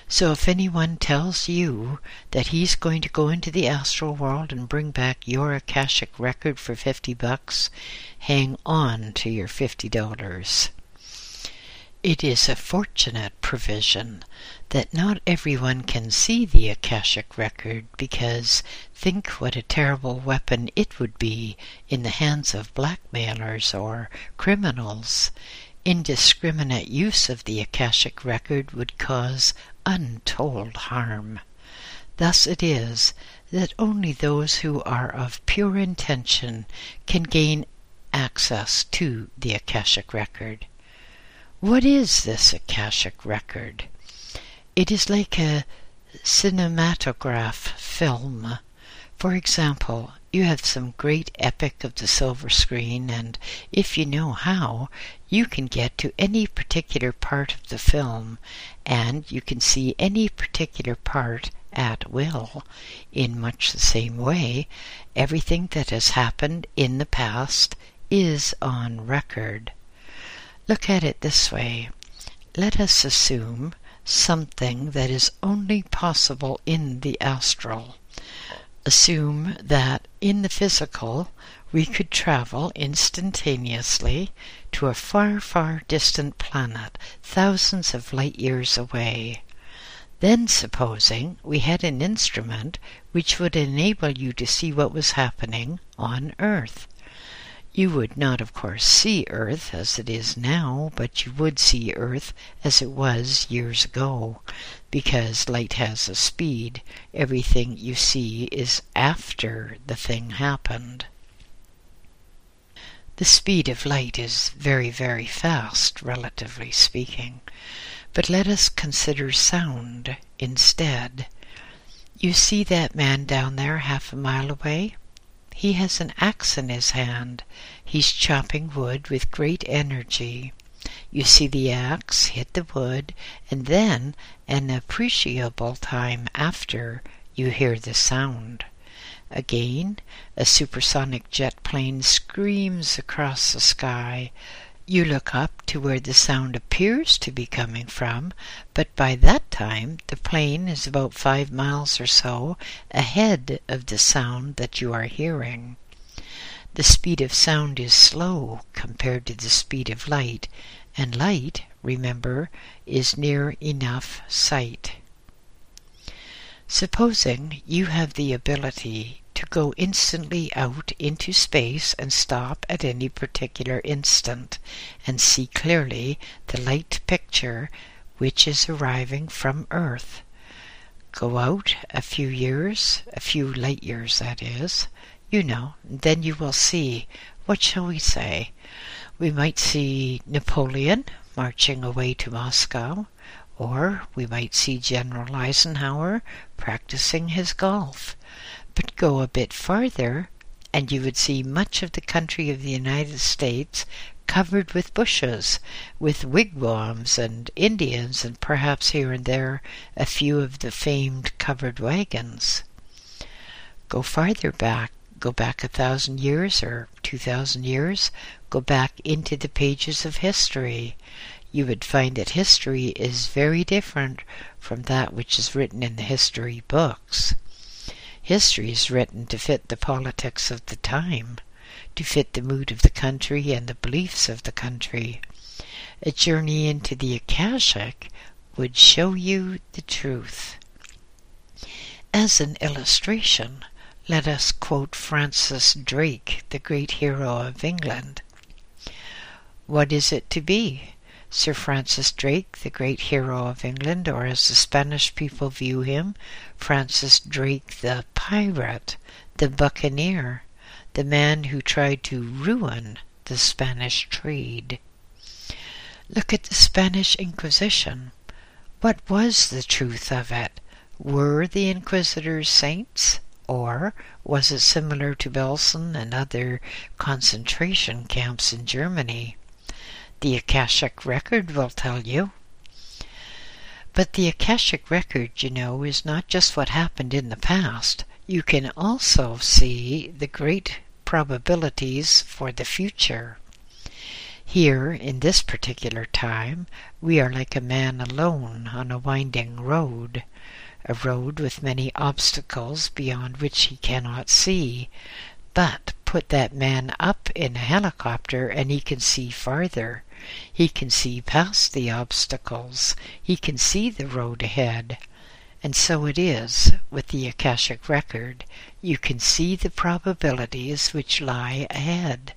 So if anyone tells you that he's going to go into the astral world and bring back your Akashic record for fifty bucks, hang on to your fifty dollars. It is a fortunate provision that not everyone can see the Akashic record, because think what a terrible weapon it would be in the hands of blackmailers or criminals. Indiscriminate use of the Akashic record would cause untold harm. Thus it is that only those who are of pure intention can gain access to the Akashic record. What is this Akashic record? It is like a cinematograph film. For example, you have some great epic of the silver screen, and if you know how, you can get to any particular part of the film, and you can see any particular part at will. In much the same way, everything that has happened in the past is on record. Look at it this way. Let us assume something that is only possible in the astral. Assume that in the physical we could travel instantaneously to a far, far distant planet, thousands of light years away. Then supposing we had an instrument which would enable you to see what was happening on Earth. You would not, of course, see Earth as it is now, but you would see Earth as it was years ago, because light has a speed. Everything you see is after the thing happened. The speed of light is very, very fast, relatively speaking. But let us consider sound instead. You see that man down there half a mile away? He has an axe in his hand. He's chopping wood with great energy. You see the axe hit the wood, and then, an appreciable time after, you hear the sound. Again, a supersonic jet plane screams across the sky. You look up to where the sound appears to be coming from, but by that time the plane is about five miles or so ahead of the sound that you are hearing. The speed of sound is slow compared to the speed of light, and light, remember, is near enough sight. Supposing you have the ability to go instantly out into space and stop at any particular instant and see clearly the light picture which is arriving from Earth. Go out a few years, a few light years that is, you know, then you will see, what shall we say? We might see Napoleon marching away to Moscow, or we might see General Eisenhower practicing his golf. But go a bit farther, and you would see much of the country of the United States covered with bushes, with wigwams and Indians, and perhaps here and there a few of the famed covered wagons. Go farther back, go back a thousand years or two thousand years, go back into the pages of history. You would find that history is very different from that which is written in the history books. History is written to fit the politics of the time, to fit the mood of the country and the beliefs of the country. A journey into the Akashic would show you the truth. As an illustration, let us quote Francis Drake, the great hero of England. What is it to be? Sir Francis Drake, the great hero of England, or as the Spanish people view him, Francis Drake the pirate, the buccaneer, the man who tried to ruin the Spanish trade. Look at the Spanish Inquisition. What was the truth of it? Were the inquisitors saints? Or was it similar to Belsen and other concentration camps in Germany? The Akashic record will tell you. But the Akashic record, you know, is not just what happened in the past. You can also see the great probabilities for the future. Here, in this particular time, we are like a man alone on a winding road, a road with many obstacles beyond which he cannot see. But put that man up in a helicopter and he can see farther. He can see past the obstacles. He can see the road ahead. And so it is with the Akashic Record. You can see the probabilities which lie ahead.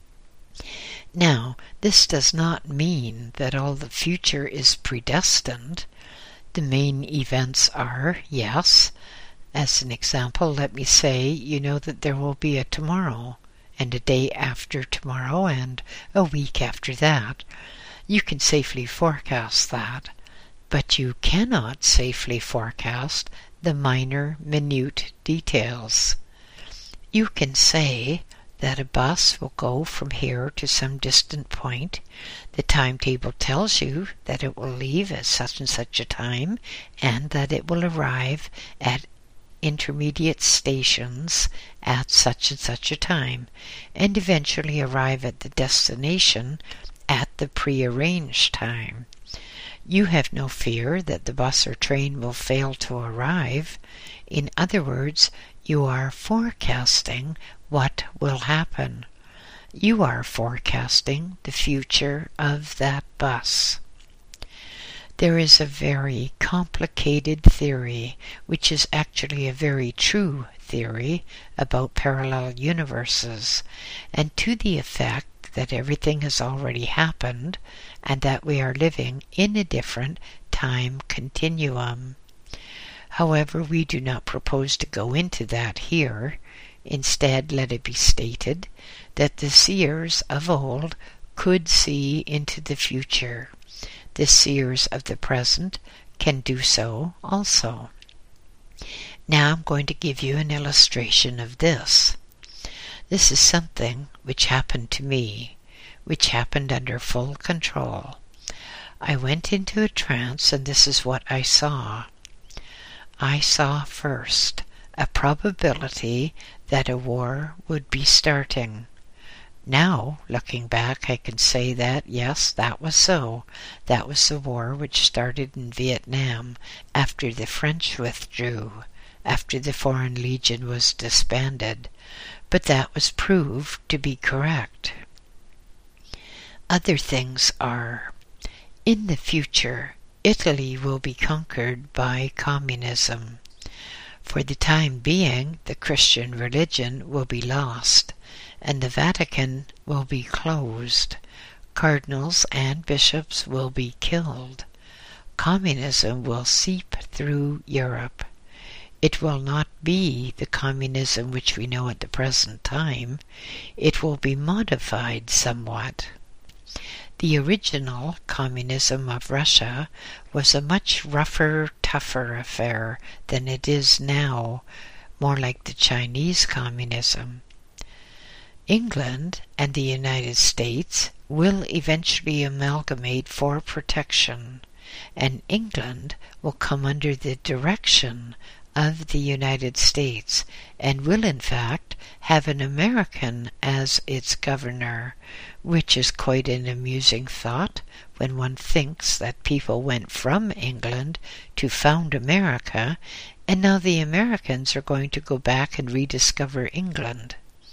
Now, this does not mean that all the future is predestined. The main events are, yes. As an example, let me say you know that there will be a tomorrow, and a day after tomorrow, and a week after that. You can safely forecast that, but you cannot safely forecast the minor, minute details. You can say that a bus will go from here to some distant point. The timetable tells you that it will leave at such and such a time, and that it will arrive at intermediate stations at such and such a time, and eventually arrive at the destination at the prearranged time. You have no fear that the bus or train will fail to arrive. In other words, you are forecasting what will happen. You are forecasting the future of that bus. There is a very complicated theory, which is actually a very true theory, about parallel universes, and to the effect that everything has already happened and that we are living in a different time continuum. However, we do not propose to go into that here. Instead, let it be stated that the seers of old could see into the future. The seers of the present can do so also. Now I'm going to give you an illustration of this. This is something which happened to me, which happened under full control. I went into a trance, and this is what I saw. I saw first a probability that a war would be starting. Now, looking back, I can say that, yes, that was so. That was the war which started in Vietnam after the French withdrew, after the Foreign Legion was disbanded. But that was proved to be correct. Other things are, in the future, Italy will be conquered by communism. For the time being, the Christian religion will be lost, and the Vatican will be closed. Cardinals and bishops will be killed. Communism will seep through Europe. It will not be the communism which we know at the present time. It will be modified somewhat. The original communism of Russia was a much rougher, tougher affair than it is now, more like the Chinese communism. England and the United States will eventually amalgamate for protection, and England will come under the direction of the United States, and will in fact have an American as its governor, which is quite an amusing thought when one thinks that people went from England to found America, and now the Americans are going to go back and rediscover England.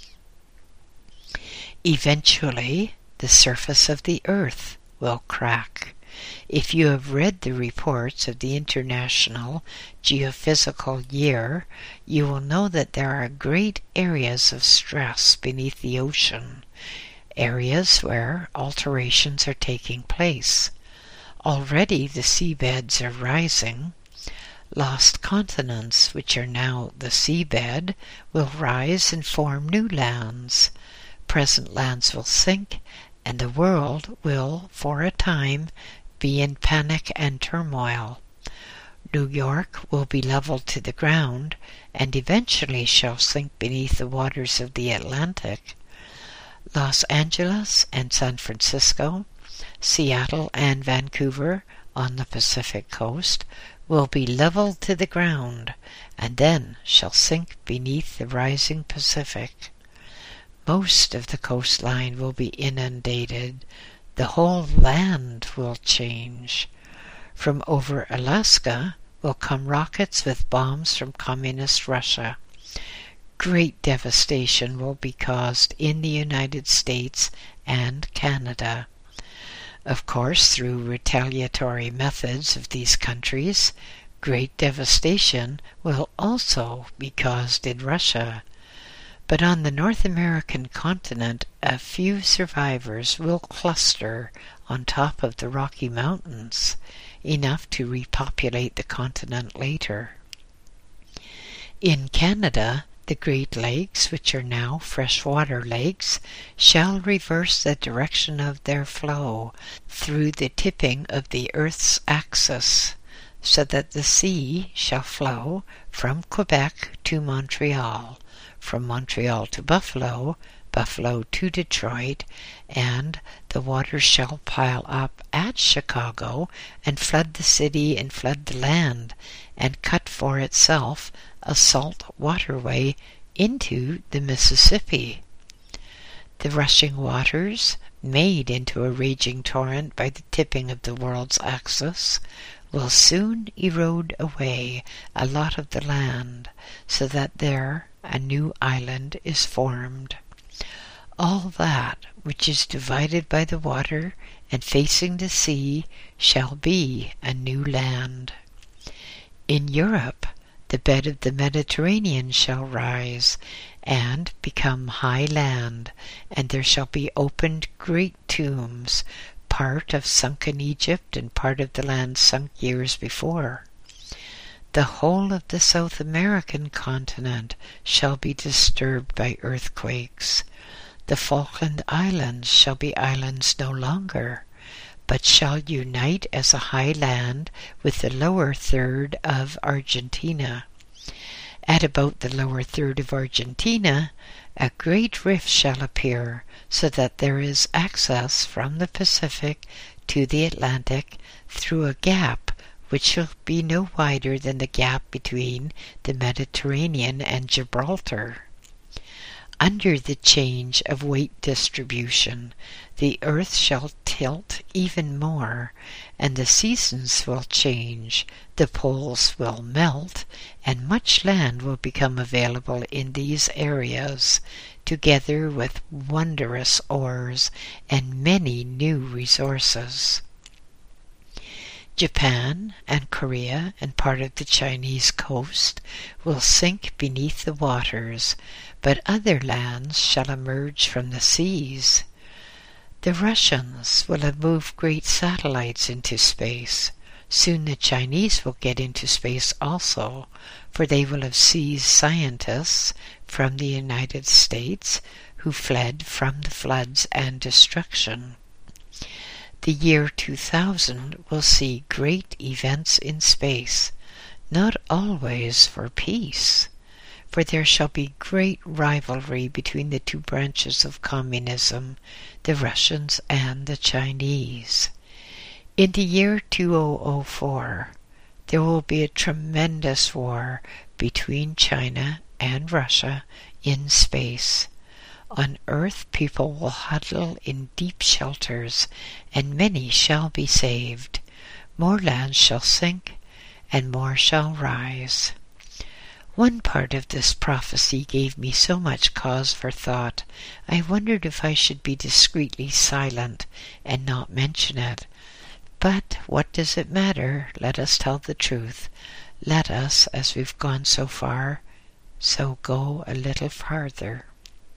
Eventually, the surface of the earth will crack. If you have read the reports of the International Geophysical Year, you will know that there are great areas of stress beneath the ocean, areas where alterations are taking place. Already the seabeds are rising. Lost continents, which are now the seabed, will rise and form new lands. Present lands will sink, and the world will, for a time, be in panic and turmoil. New York will be leveled to the ground, and eventually shall sink beneath the waters of the Atlantic. Los Angeles and San Francisco, Seattle and Vancouver on the Pacific coast will be leveled to the ground, and then shall sink beneath the rising Pacific. Most of the coastline will be inundated. The whole land will change. From over Alaska will come rockets with bombs from communist Russia. Great devastation will be caused in the United States and Canada. Of course, through retaliatory methods of these countries, great devastation will also be caused in Russia. But on the North American continent, a few survivors will cluster on top of the Rocky Mountains, enough to repopulate the continent later. In Canada, the Great Lakes, which are now freshwater lakes, shall reverse the direction of their flow through the tipping of the Earth's axis, so that the sea shall flow from Quebec to Montreal, from Montreal to Buffalo, Buffalo to Detroit, and the water shall pile up at Chicago and flood the city and flood the land, and cut for itself a salt waterway into the Mississippi. The rushing waters, made into a raging torrent by the tipping of the world's axis, will soon erode away a lot of the land, so that there a new island is formed. All that which is divided by the water and facing the sea shall be a new land. In Europe, the bed of the Mediterranean shall rise and become high land, and there shall be opened great tombs, part of sunken Egypt and part of the land sunk years before. The whole of the South American continent shall be disturbed by earthquakes. The Falkland Islands shall be islands no longer, but shall unite as a high land with the lower third of Argentina. At about the lower third of Argentina, a great rift shall appear, so that there is access from the Pacific to the Atlantic through a gap which shall be no wider than the gap between the Mediterranean and Gibraltar. Under the change of weight distribution, the earth shall tilt even more, and the seasons will change, the poles will melt, and much land will become available in these areas, together with wondrous ores and many new resources. Japan and Korea and part of the Chinese coast will sink beneath the waters, but other lands shall emerge from the seas. The Russians will have moved great satellites into space. Soon the Chinese will get into space also, for they will have seized scientists from the United States who fled from the floods and destruction. The year two thousand will see great events in space, not always for peace, for there shall be great rivalry between the two branches of communism, the Russians and the Chinese. In the year two thousand four, there will be a tremendous war between China and Russia in space. On earth people will huddle in deep shelters, and many shall be saved. More land shall sink, and more shall rise. One part of this prophecy gave me so much cause for thought, I wondered if I should be discreetly silent and not mention it. But what does it matter? Let us tell the truth. Let us, as we've gone so far, so go a little farther.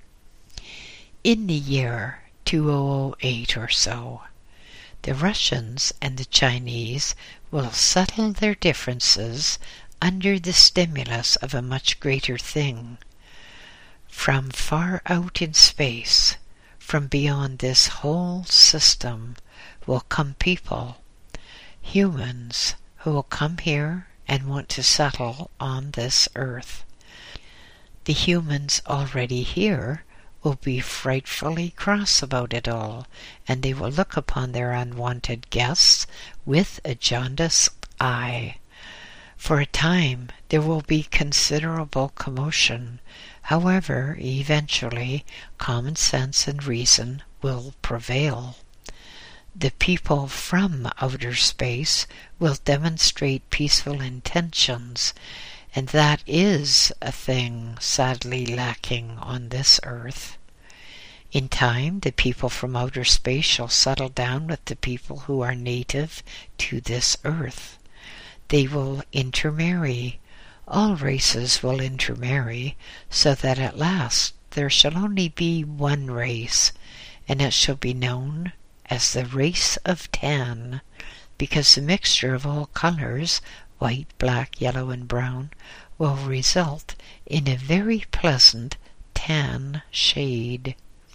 In the year two thousand eight or so, the Russians and the Chinese will settle their differences under the stimulus of a much greater thing. From far out in space, from beyond this whole system, will come people, humans, who will come here and want to settle on this earth. The humans already here will be frightfully cross about it all, and they will look upon their unwanted guests with a jaundiced eye. For a time there will be considerable commotion. However, eventually common sense and reason will prevail. The people from outer space will demonstrate peaceful intentions, and that is a thing sadly lacking on this earth. In time, the people from outer space shall settle down with the people who are native to this earth. They will intermarry. All races will intermarry, so that at last there shall only be one race, and it shall be known as the race of tan, because the mixture of all colors, white, black, yellow, and brown, will result in a very pleasant tan shade.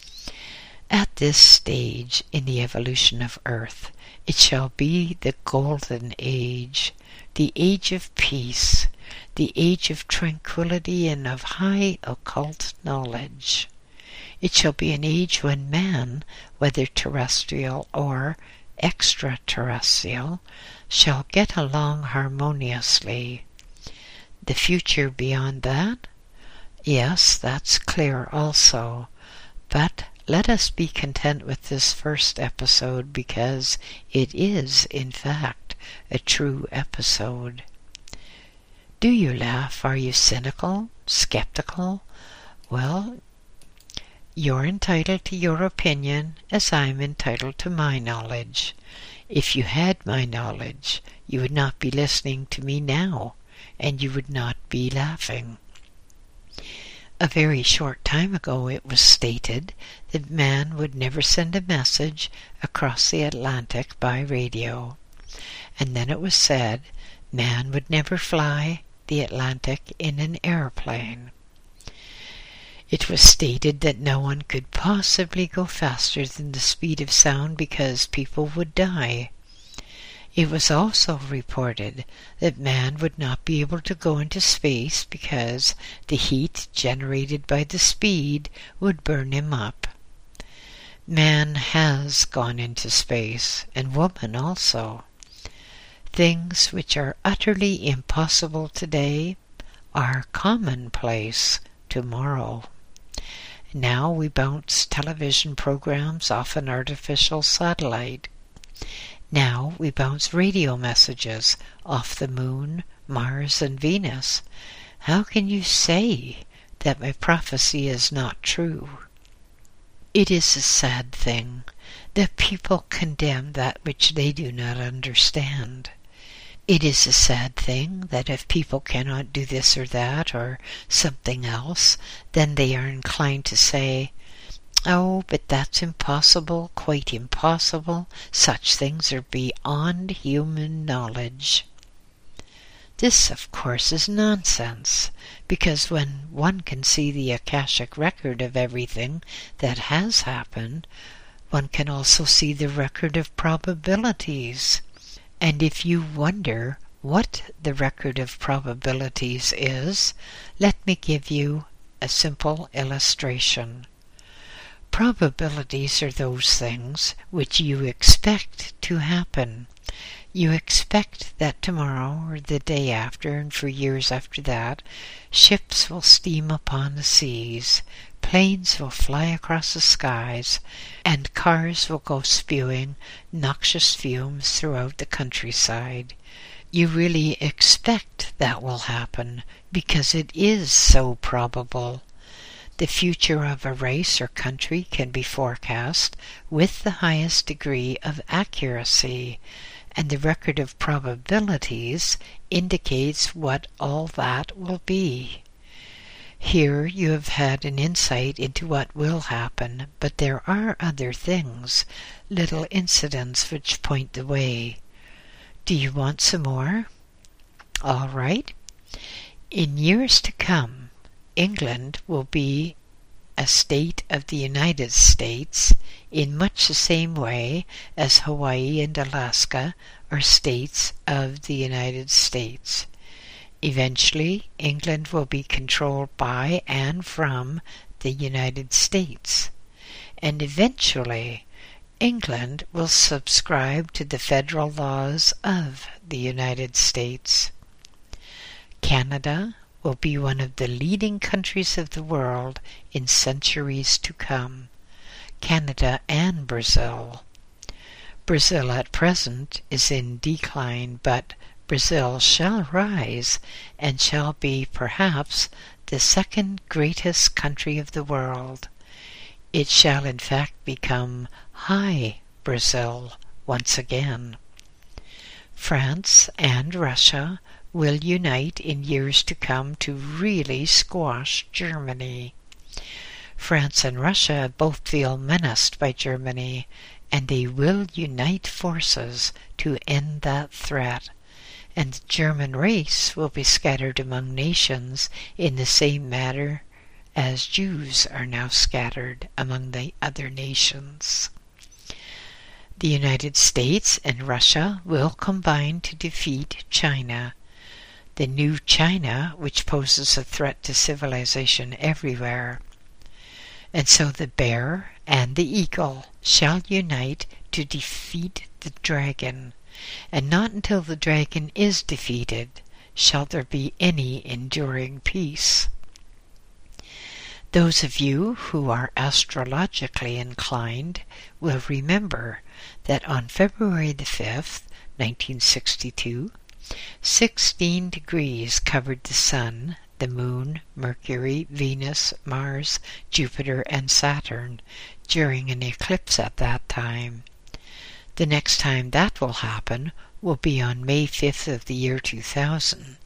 At this stage in the evolution of Earth, it shall be the golden age, the age of peace, the age of tranquility and of high occult knowledge. It shall be an age when man, whether terrestrial or extraterrestrial, shall get along harmoniously. The future beyond that? Yes, that's clear also. But let us be content with this first episode, because it is, in fact, a true episode. Do you laugh? Are you cynical? Skeptical? Well, you're entitled to your opinion, as I'm entitled to my knowledge. If you had my knowledge, you would not be listening to me now, and you would not be laughing. A very short time ago it was stated that man would never send a message across the Atlantic by radio. And then it was said man would never fly the Atlantic in an airplane. It was stated that no one could possibly go faster than the speed of sound because people would die. It was also reported that man would not be able to go into space because the heat generated by the speed would burn him up. Man has gone into space, and woman also. Things which are utterly impossible today are commonplace tomorrow. Now we bounce television programs off an artificial satellite. Now we bounce radio messages off the moon, Mars, and Venus. How can you say that my prophecy is not true? It is a sad thing that people condemn that which they do not understand. It is a sad thing that if people cannot do this or that or something else, then they are inclined to say, "Oh, but that's impossible, quite impossible. Such things are beyond human knowledge." This, of course, is nonsense, because when one can see the Akashic record of everything that has happened, one can also see the record of probabilities. And if you wonder what the record of probabilities is, let me give you a simple illustration. Probabilities are those things which you expect to happen. You expect that tomorrow or the day after and for years after that, ships will steam upon the seas, planes will fly across the skies, and cars will go spewing noxious fumes throughout the countryside. You really expect that will happen because it is so probable. The future of a race or country can be forecast with the highest degree of accuracy, and the record of probabilities indicates what all that will be. Here you have had an insight into what will happen, but there are other things, little incidents which point the way. Do you want some more? All right. In years to come, England will be a state of the United States in much the same way as Hawaii and Alaska are states of the United States. Eventually, England will be controlled by and from the United States. And eventually, England will subscribe to the federal laws of the United States. Canada will be one of the leading countries of the world in centuries to come. Canada and Brazil. Brazil at present is in decline, but Brazil shall rise and shall be perhaps the second greatest country of the world. It shall in fact become High Brazil once again. France and Russia will unite in years to come to really squash Germany. France and Russia both feel menaced by Germany, and they will unite forces to end that threat, and the German race will be scattered among nations in the same manner as Jews are now scattered among the other nations. The United States and Russia will combine to defeat China, the new China which poses a threat to civilization everywhere. And so the bear and the eagle shall unite to defeat the dragon, and not until the dragon is defeated shall there be any enduring peace. Those of you who are astrologically inclined will remember that on February the fifth, nineteen sixty-two, sixteen degrees covered the Sun, the Moon, Mercury, Venus, Mars, Jupiter, and Saturn during an eclipse at that time. The next time that will happen will be on May fifth of the year two thousand.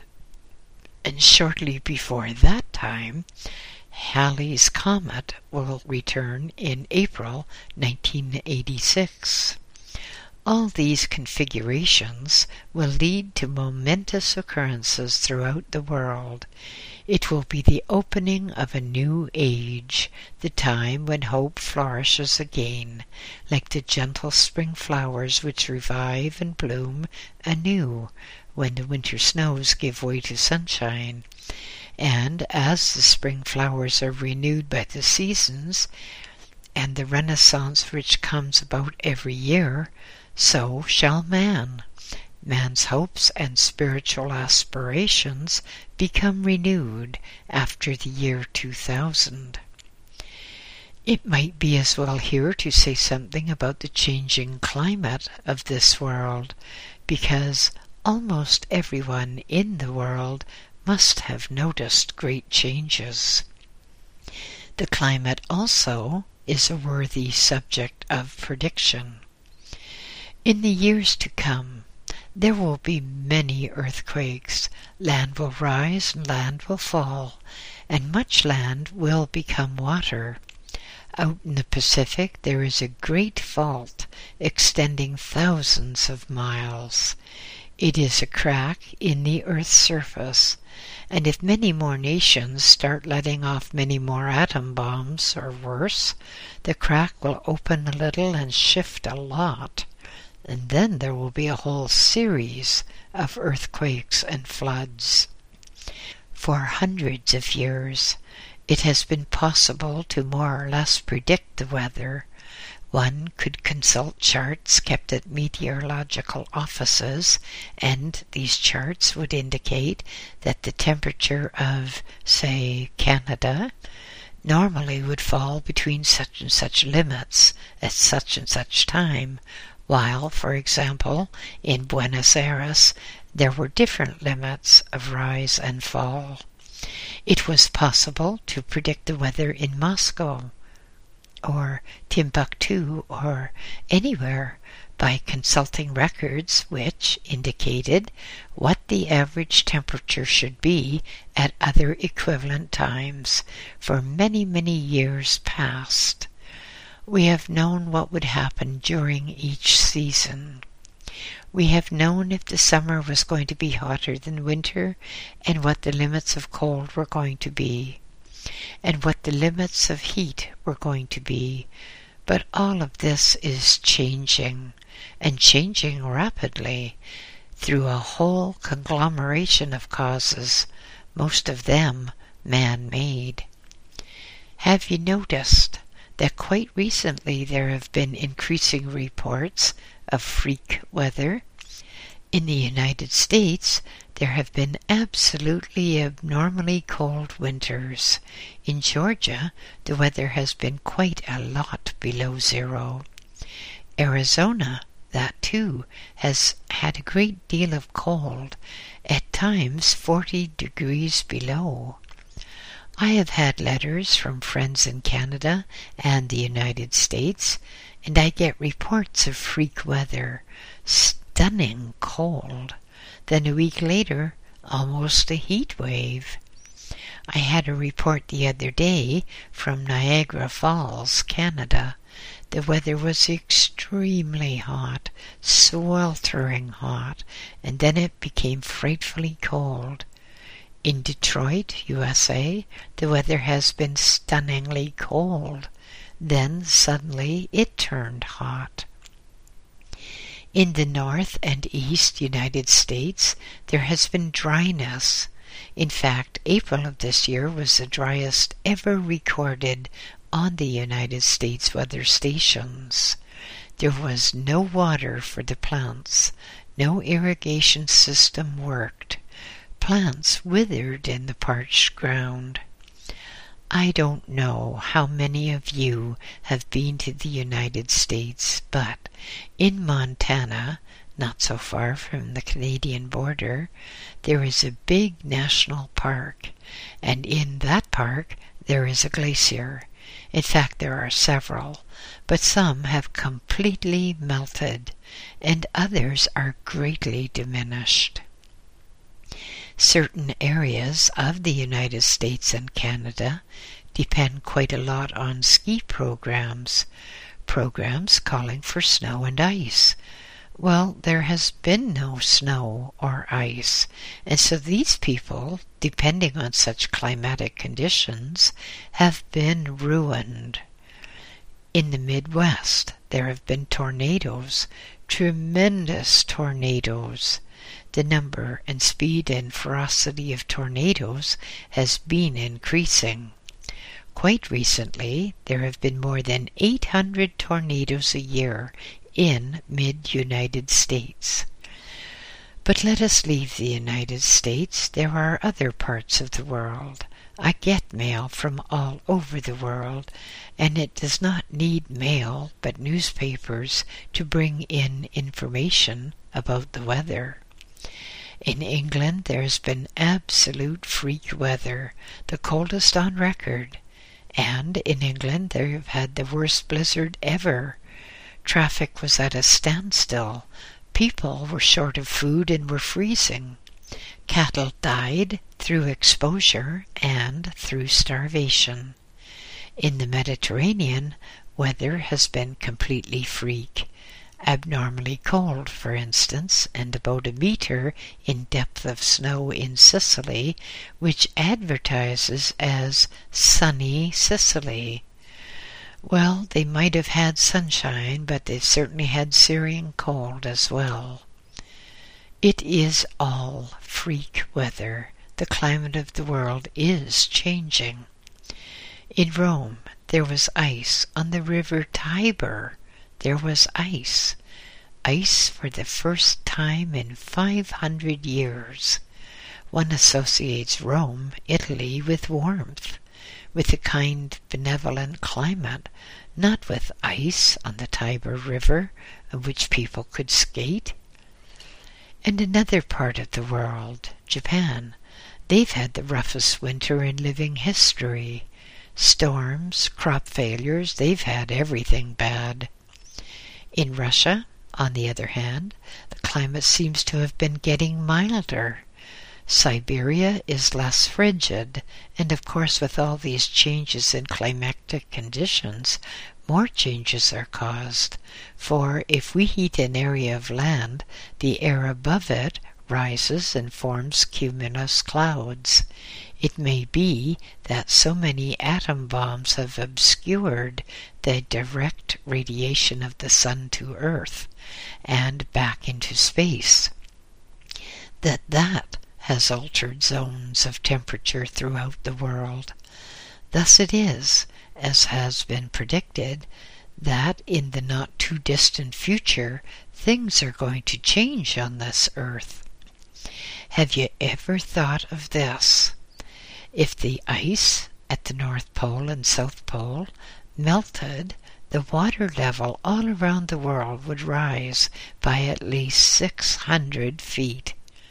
And shortly before that time, Halley's Comet will return in April nineteen eighty-six. All these configurations will lead to momentous occurrences throughout the world. It will be the opening of a new age, the time when hope flourishes again, like the gentle spring flowers which revive and bloom anew when the winter snows give way to sunshine. And as the spring flowers are renewed by the seasons, and the renaissance which comes about every year, so shall man. Man's hopes and spiritual aspirations become renewed after the year two thousand. It might be as well here to say something about the changing climate of this world, because almost everyone in the world must have noticed great changes. The climate also is a worthy subject of prediction. In the years to come, there will be many earthquakes. Land will rise and land will fall, and much land will become water. Out in the Pacific there is a great fault extending thousands of miles. It is a crack in the Earth's surface, and if many more nations start letting off many more atom bombs, or worse, the crack will open a little and shift a lot, and then there will be a whole series of earthquakes and floods. For hundreds of years, it has been possible to more or less predict the weather. One could consult charts kept at meteorological offices, and these charts would indicate that the temperature of, say, Canada normally would fall between such and such limits at such and such time, while, for example, in Buenos Aires there were different limits of rise and fall. It was possible to predict the weather in Moscow, or Timbuktu, or anywhere by consulting records which indicated what the average temperature should be at other equivalent times for many, many years past. We have known what would happen during each season. We have known if the summer was going to be hotter than winter, and what the limits of cold were going to be, and what the limits of heat were going to be. But all of this is changing, and changing rapidly, through a whole conglomeration of causes, most of them man-made. Have you noticed that quite recently there have been increasing reports of freak weather? In the United States, there have been absolutely abnormally cold winters. In Georgia, the weather has been quite a lot below zero. Arizona, that too, has had a great deal of cold, at times forty degrees below. I have had letters from friends in Canada and the United States, and I get reports of freak weather, stunning cold. Then a week later, almost a heat wave. I had a report the other day from Niagara Falls, Canada. The weather was extremely hot, sweltering hot, and then it became frightfully cold. In Detroit, U S A, the weather has been stunningly cold. Then suddenly it turned hot. In the North and East United States, there has been dryness. In fact, April of this year was the driest ever recorded on the United States weather stations. There was no water for the plants. No irrigation system worked. Plants withered in the parched ground. I don't know how many of you have been to the United States, but in Montana, not so far from the Canadian border, there is a big national park, and in that park there is a glacier. In fact, there are several, but some have completely melted, and others are greatly diminished. Certain areas of the United States and Canada depend quite a lot on ski programs, programs calling for snow and ice. Well, there has been no snow or ice, and so these people, depending on such climatic conditions, have been ruined. In the Midwest, there have been tornadoes, tremendous tornadoes. The number and speed and ferocity of tornadoes has been increasing. Quite recently, there have been more than eight hundred tornadoes a year in mid-United States. But let us leave the United States. There are other parts of the world. I get mail from all over the world, and it does not need mail but newspapers to bring in information about the weather. In England, there has been absolute freak weather, the coldest on record, and in England they have had the worst blizzard ever. Traffic was at a standstill. People were short of food and were freezing. Cattle died through exposure and through starvation. In the Mediterranean, weather has been completely freak. Abnormally cold, for instance, and about a meter in depth of snow in Sicily, which advertises as sunny Sicily. Well, they might have had sunshine, but they've certainly had Syrian cold as well. It is all freak weather. The climate of the world is changing. In Rome, there was ice on the river Tiber. There was ice. Ice for the first time in five hundred years. One associates Rome, Italy, with warmth, with a kind, benevolent climate, not with ice on the Tiber River, on which people could skate. And another part of the world, Japan, they've had the roughest winter in living history. Storms, crop failures, they've had everything bad. In Russia, on the other hand, the climate seems to have been getting milder. Siberia is less frigid, and of course with all these changes in climatic conditions, more changes are caused. For if we heat an area of land, the air above it rises and forms cumulus clouds. It may be that so many atom bombs have obscured the direct radiation of the sun to Earth and back into space, that that has altered zones of temperature throughout the world. Thus it is, as has been predicted, that in the not-too-distant future things are going to change on this Earth. Have you ever thought of this? If the ice at the North Pole and South Pole melted, the water level all around the world would rise by at least six hundred feet.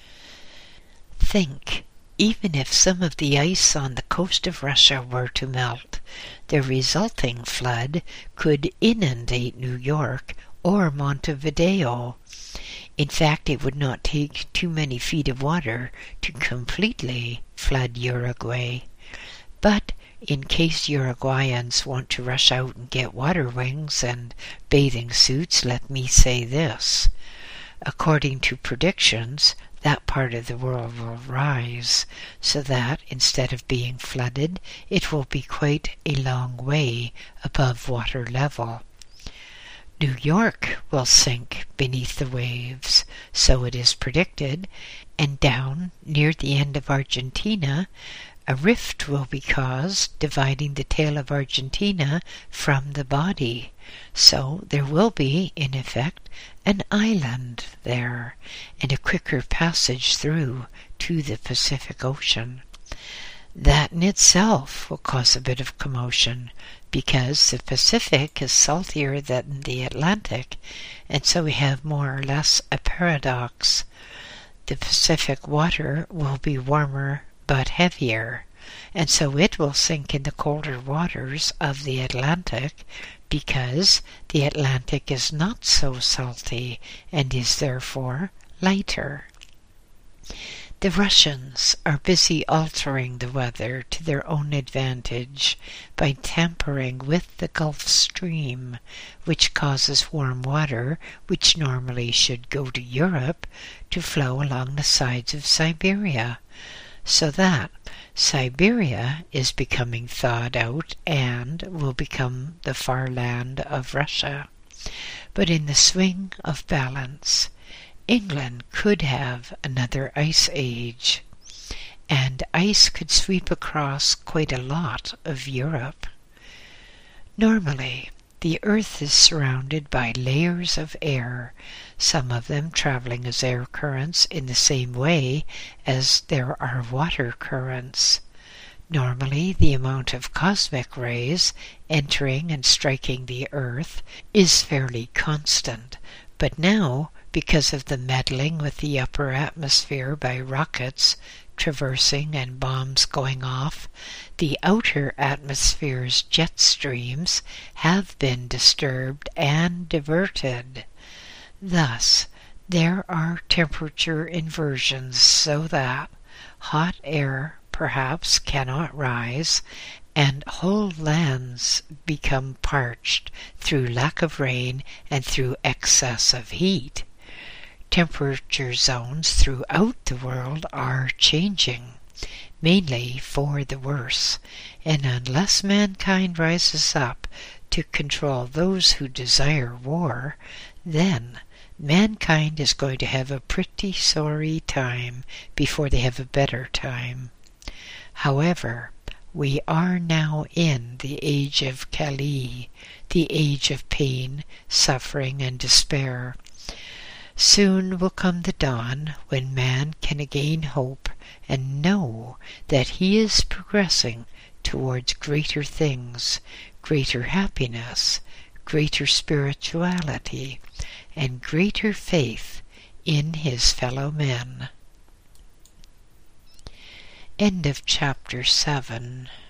Think, even if some of the ice on the coast of Russia were to melt, the resulting flood could inundate New York or Montevideo. In fact, it would not take too many feet of water to completely flood Uruguay. But in case Uruguayans want to rush out and get water wings and bathing suits, let me say this. According to predictions, that part of the world will rise, so that instead of being flooded, it will be quite a long way above water level. New York will sink beneath the waves, so it is predicted, and down near the end of Argentina, a rift will be caused, dividing the tail of Argentina from the body. So there will be, in effect, an island there, and a quicker passage through to the Pacific Ocean. That in itself will cause a bit of commotion, because the Pacific is saltier than the Atlantic, and so we have more or less a paradox. The Pacific water will be warmer but heavier, and so it will sink in the colder waters of the Atlantic, because the Atlantic is not so salty and is therefore lighter. The Russians are busy altering the weather to their own advantage by tampering with the Gulf Stream, which causes warm water, which normally should go to Europe, to flow along the sides of Siberia, so that Siberia is becoming thawed out and will become the far land of Russia. But in the swing of balance, England could have another ice age, and ice could sweep across quite a lot of Europe. Normally, the Earth is surrounded by layers of air, some of them traveling as air currents in the same way as there are water currents. Normally, the amount of cosmic rays entering and striking the Earth is fairly constant, but now, because of the meddling with the upper atmosphere by rockets traversing and bombs going off, the outer atmosphere's jet streams have been disturbed and diverted. Thus, there are temperature inversions so that hot air perhaps cannot rise, and whole lands become parched through lack of rain and through excess of heat. Temperature zones throughout the world are changing, mainly for the worse, and unless mankind rises up to control those who desire war, then mankind is going to have a pretty sorry time before they have a better time. However, we are now in the age of Kali, the age of pain, suffering, and despair. Soon will come the dawn when man can again hope and know that he is progressing towards greater things, greater happiness, greater spirituality, and greater faith in his fellow men. End of chapter seven.